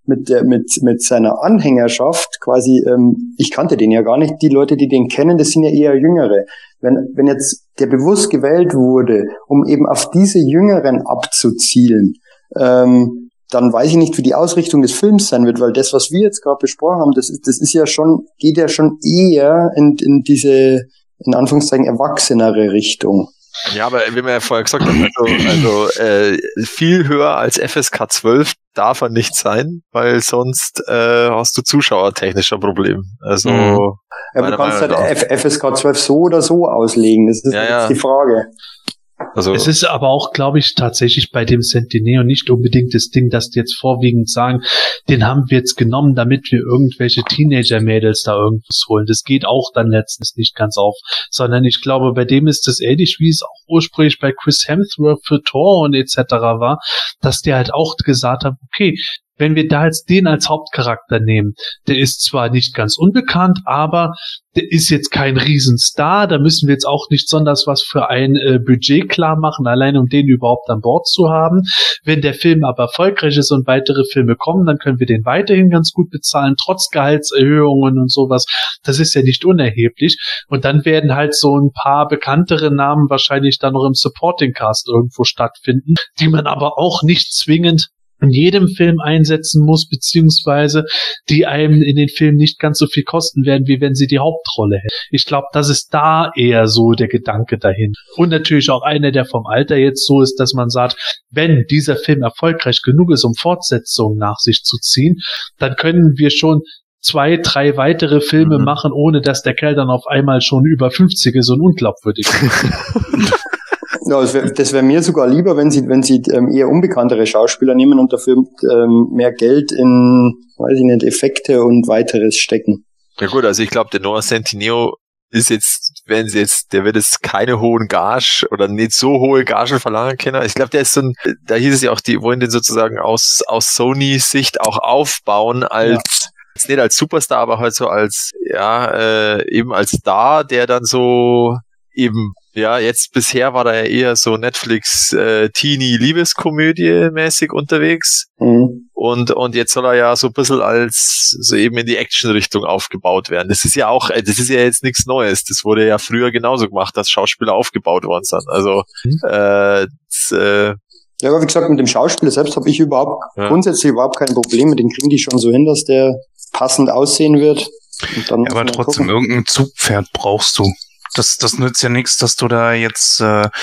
mit seiner Anhängerschaft quasi, ich kannte den ja gar nicht, die Leute, die den kennen, das sind ja eher Jüngere. Wenn jetzt der bewusst gewählt wurde, um eben auf diese Jüngeren abzuzielen, dann weiß ich nicht, wie die Ausrichtung des Films sein wird, weil das, was wir jetzt gerade besprochen haben, das ist ja schon, geht ja schon eher in diese, in Anführungszeichen, erwachsenere Richtung. Ja, aber wie wir ja vorher gesagt haben, also viel höher als FSK 12 darf er nicht sein, weil sonst hast du zuschauertechnischer Problem. Also ja, du kannst halt FSK 12 so oder so auslegen, das ist jetzt die Frage. Also es ist aber auch, glaube ich, tatsächlich bei dem Centineo nicht unbedingt das Ding, dass die jetzt vorwiegend sagen, den haben wir jetzt genommen, damit wir irgendwelche Teenager-Mädels da irgendwas holen. Das geht auch dann letztens nicht ganz auf, sondern ich glaube, bei dem ist das ähnlich, wie es auch ursprünglich bei Chris Hemsworth für Thor und etc. war, dass der halt auch gesagt hat, okay, wenn wir da jetzt den als Hauptcharakter nehmen, der ist zwar nicht ganz unbekannt, aber der ist jetzt kein Riesenstar, da müssen wir jetzt auch nicht besonders was für ein Budget klar machen, allein um den überhaupt an Bord zu haben. Wenn der Film aber erfolgreich ist und weitere Filme kommen, dann können wir den weiterhin ganz gut bezahlen, trotz Gehaltserhöhungen und sowas. Das ist ja nicht unerheblich. Und dann werden halt so ein paar bekanntere Namen wahrscheinlich dann noch im Supporting Cast irgendwo stattfinden, die man aber auch nicht zwingend in jedem Film einsetzen muss, beziehungsweise die einem in den Filmen nicht ganz so viel kosten werden, wie wenn sie die Hauptrolle hätten. Ich glaube, das ist da eher so der Gedanke dahin. Und natürlich auch einer, der vom Alter jetzt so ist, dass man sagt, wenn dieser Film erfolgreich genug ist, um Fortsetzungen nach sich zu ziehen, dann können wir schon 2, 3 weitere Filme machen, ohne dass der Kerl dann auf einmal schon über 50 ist und unglaubwürdig ist. Ja, das wär mir sogar lieber, wenn sie eher unbekanntere Schauspieler nehmen und dafür mehr Geld in, weiß ich nicht, Effekte und weiteres stecken. Ja gut, also ich glaube, der Noah Centineo ist jetzt, der wird jetzt keine hohen Gagen oder nicht so hohe Gagen verlangen können. Ich glaube, der ist so ein, da hieß es ja auch, die wollen den sozusagen aus Sony-Sicht auch aufbauen als, jetzt nicht als Superstar, aber halt so als, eben als Star, der dann so eben, jetzt bisher war er ja eher so Netflix Teenie-Liebeskomödie mäßig unterwegs. Mhm. Und jetzt soll er ja so ein bisschen als so eben in die Action-Richtung aufgebaut werden. Das ist ja jetzt nichts Neues. Das wurde ja früher genauso gemacht, dass Schauspieler aufgebaut worden sind. Also ja, aber wie gesagt, mit dem Schauspieler selbst habe ich grundsätzlich überhaupt kein Problem. Mit dem kriegen die schon so hin, dass der passend aussehen wird. Und dann aber trotzdem, irgendein Zugpferd brauchst du. Das nützt ja nichts, dass du da jetzt,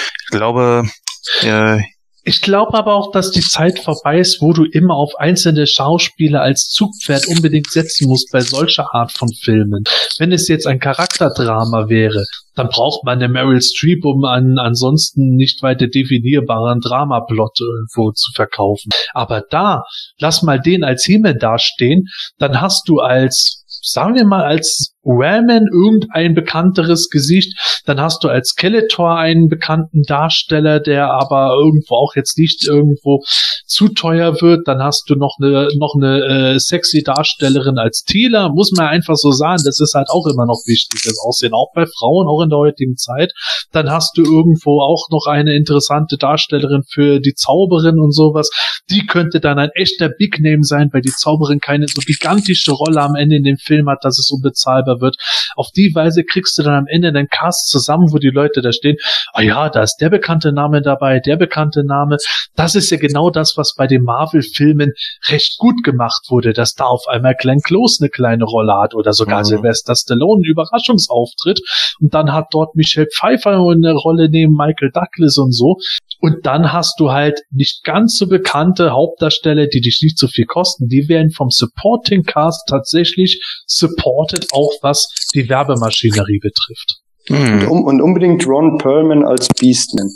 Ich glaube aber auch, dass die Zeit vorbei ist, wo du immer auf einzelne Schauspieler als Zugpferd unbedingt setzen musst bei solcher Art von Filmen. Wenn es jetzt ein Charakterdrama wäre, dann braucht man eine Meryl Streep, um einen ansonsten nicht weiter definierbaren Dramaplot irgendwo zu verkaufen. Aber lass mal den als Himmel dastehen, dann hast du sagen wir mal, als Wellman irgendein bekannteres Gesicht, dann hast du als Skeletor einen bekannten Darsteller, der aber irgendwo auch jetzt nicht irgendwo zu teuer wird, dann hast du noch eine sexy Darstellerin als Teela, muss man einfach so sagen, das ist halt auch immer noch wichtig, das Aussehen auch bei Frauen, auch in der heutigen Zeit. Dann hast du irgendwo auch noch eine interessante Darstellerin für die Zauberin und sowas, die könnte dann ein echter Big Name sein, weil die Zauberin keine so gigantische Rolle am Ende in dem Film hat, dass es unbezahlbar wird. Auf die Weise kriegst du dann am Ende den Cast zusammen, wo die Leute da stehen, da ist der bekannte Name dabei, der bekannte Name. Das ist ja genau das, was bei den Marvel-Filmen recht gut gemacht wurde, dass da auf einmal Glenn Close eine kleine Rolle hat oder sogar Sylvester Stallone einen Überraschungsauftritt und dann hat dort Michelle Pfeiffer eine Rolle neben Michael Douglas und so. Und dann hast du halt nicht ganz so bekannte Hauptdarsteller, die dich nicht so viel kosten. Die werden vom Supporting Cast tatsächlich supported, auch was die Werbemaschinerie betrifft. Und unbedingt Ron Perlman als Beastman.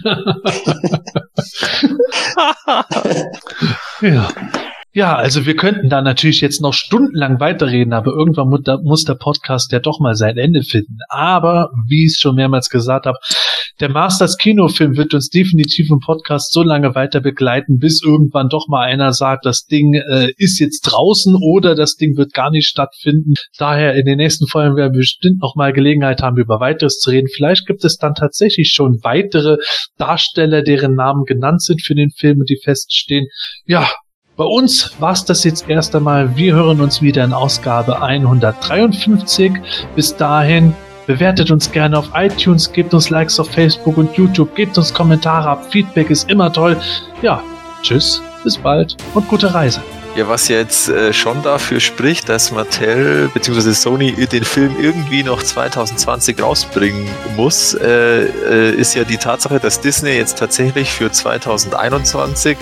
Ja, also wir könnten da natürlich jetzt noch stundenlang weiterreden, aber irgendwann muss der Podcast ja doch mal sein Ende finden. Aber, wie ich es schon mehrmals gesagt habe, der Masters Kinofilm wird uns definitiv im Podcast so lange weiter begleiten, bis irgendwann doch mal einer sagt, das Ding ist jetzt draußen oder das Ding wird gar nicht stattfinden. Daher in den nächsten Folgen werden wir bestimmt noch mal Gelegenheit haben, über weiteres zu reden. Vielleicht gibt es dann tatsächlich schon weitere Darsteller, deren Namen genannt sind für den Film, die feststehen. Ja, bei uns war's das jetzt erst einmal. Wir hören uns wieder in Ausgabe 153. Bis dahin, bewertet uns gerne auf iTunes, gebt uns Likes auf Facebook und YouTube, gebt uns Kommentare ab. Feedback ist immer toll. Ja, tschüss, bis bald und gute Reise. Ja, was jetzt schon dafür spricht, dass Mattel bzw. Sony den Film irgendwie noch 2020 rausbringen muss, ist ja die Tatsache, dass Disney jetzt tatsächlich für 2021,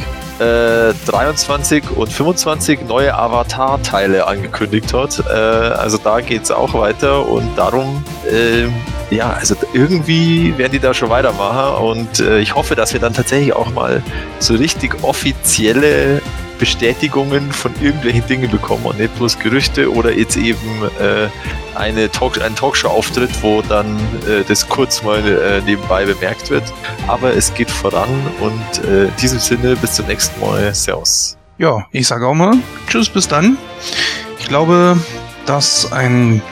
23 und 25 neue Avatar-Teile angekündigt hat. Also da geht's auch weiter und darum, also irgendwie werden die da schon weitermachen und ich hoffe, dass wir dann tatsächlich auch mal so richtig offizielle Bestätigungen von irgendwelchen Dingen bekommen und nicht bloß Gerüchte oder jetzt eben ein Talkshow-Auftritt, wo dann das kurz mal nebenbei bemerkt wird. Aber es geht voran und in diesem Sinne bis zum nächsten Mal. Servus. Ja, ich sage auch mal tschüss, bis dann. Ich glaube, dass ein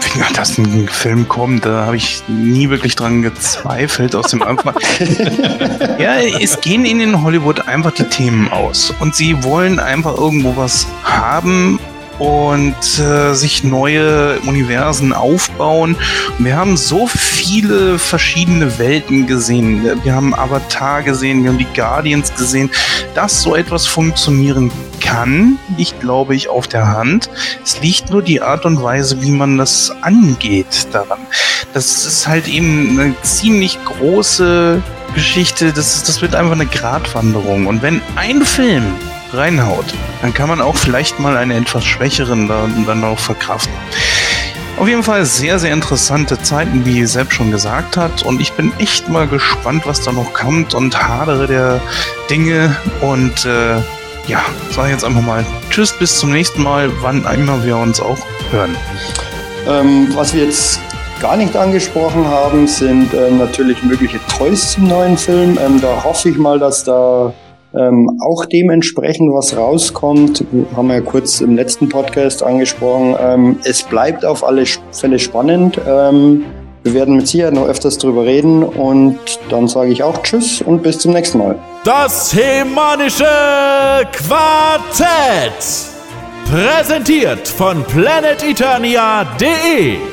Film kommt, da habe ich nie wirklich dran gezweifelt aus dem Anfang. Ja, es gehen in Hollywood einfach die Themen aus und sie wollen einfach irgendwo was haben und sich neue Universen aufbauen. Wir haben so viele verschiedene Welten gesehen. Wir haben Avatar gesehen, wir haben die Guardians gesehen. Dass so etwas funktionieren kann, liegt, glaube ich, auf der Hand. Es liegt nur die Art und Weise, wie man das angeht daran. Das ist halt eben eine ziemlich große Geschichte. Das wird einfach eine Gratwanderung. Und wenn ein Film reinhaut, dann kann man auch vielleicht mal einen etwas schwächeren dann auch verkraften. Auf jeden Fall sehr, sehr interessante Zeiten, wie ihr selbst schon gesagt hat. Und ich bin echt mal gespannt, was da noch kommt und hadere der Dinge. Und sage jetzt einfach mal tschüss, bis zum nächsten Mal, wann immer wir uns auch hören. Was wir jetzt gar nicht angesprochen haben, sind natürlich mögliche Toys zum neuen Film. Da hoffe ich mal, dass da auch dementsprechend was rauskommt. Haben wir ja kurz im letzten Podcast angesprochen. Es bleibt auf alle Fälle spannend. Wir werden mit Sicherheit noch öfters drüber reden und dann sage ich auch Tschüss und bis zum nächsten Mal. Das Hemanische Quartett. Präsentiert von planeteternia.de.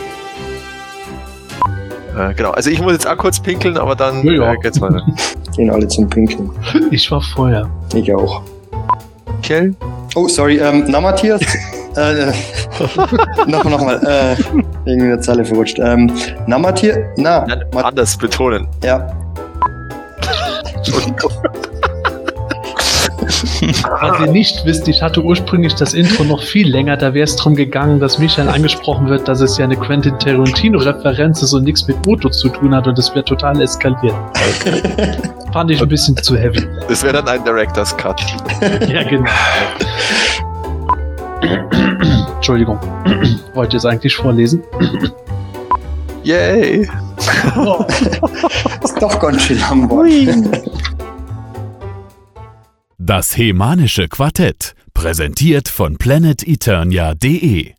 Genau, also ich muss jetzt auch kurz pinkeln, aber dann geht's weiter. Gehen alle zum Pinkeln. Ich war vorher. Ich auch. Kjell? Oh, sorry, na Matthias? Nochmal, irgendwie eine Zeile verrutscht. Na Matthias? Anders betonen. Ja. Entschuldigung. Was ihr nicht wisst, ich hatte ursprünglich das Intro noch viel länger, da wäre es darum gegangen, dass Michael angesprochen wird, dass es ja eine Quentin Tarantino-Referenz ist und nichts mit Moto zu tun hat und es wäre total eskaliert. Fand ich ein bisschen zu heavy. Das wäre dann ein Director's Cut. Ja, genau. Entschuldigung. Wollt ihr es eigentlich vorlesen? Yay! Ist doch ganz schön lang geworden. Das Hemanische Quartett. Präsentiert von planeteternia.de.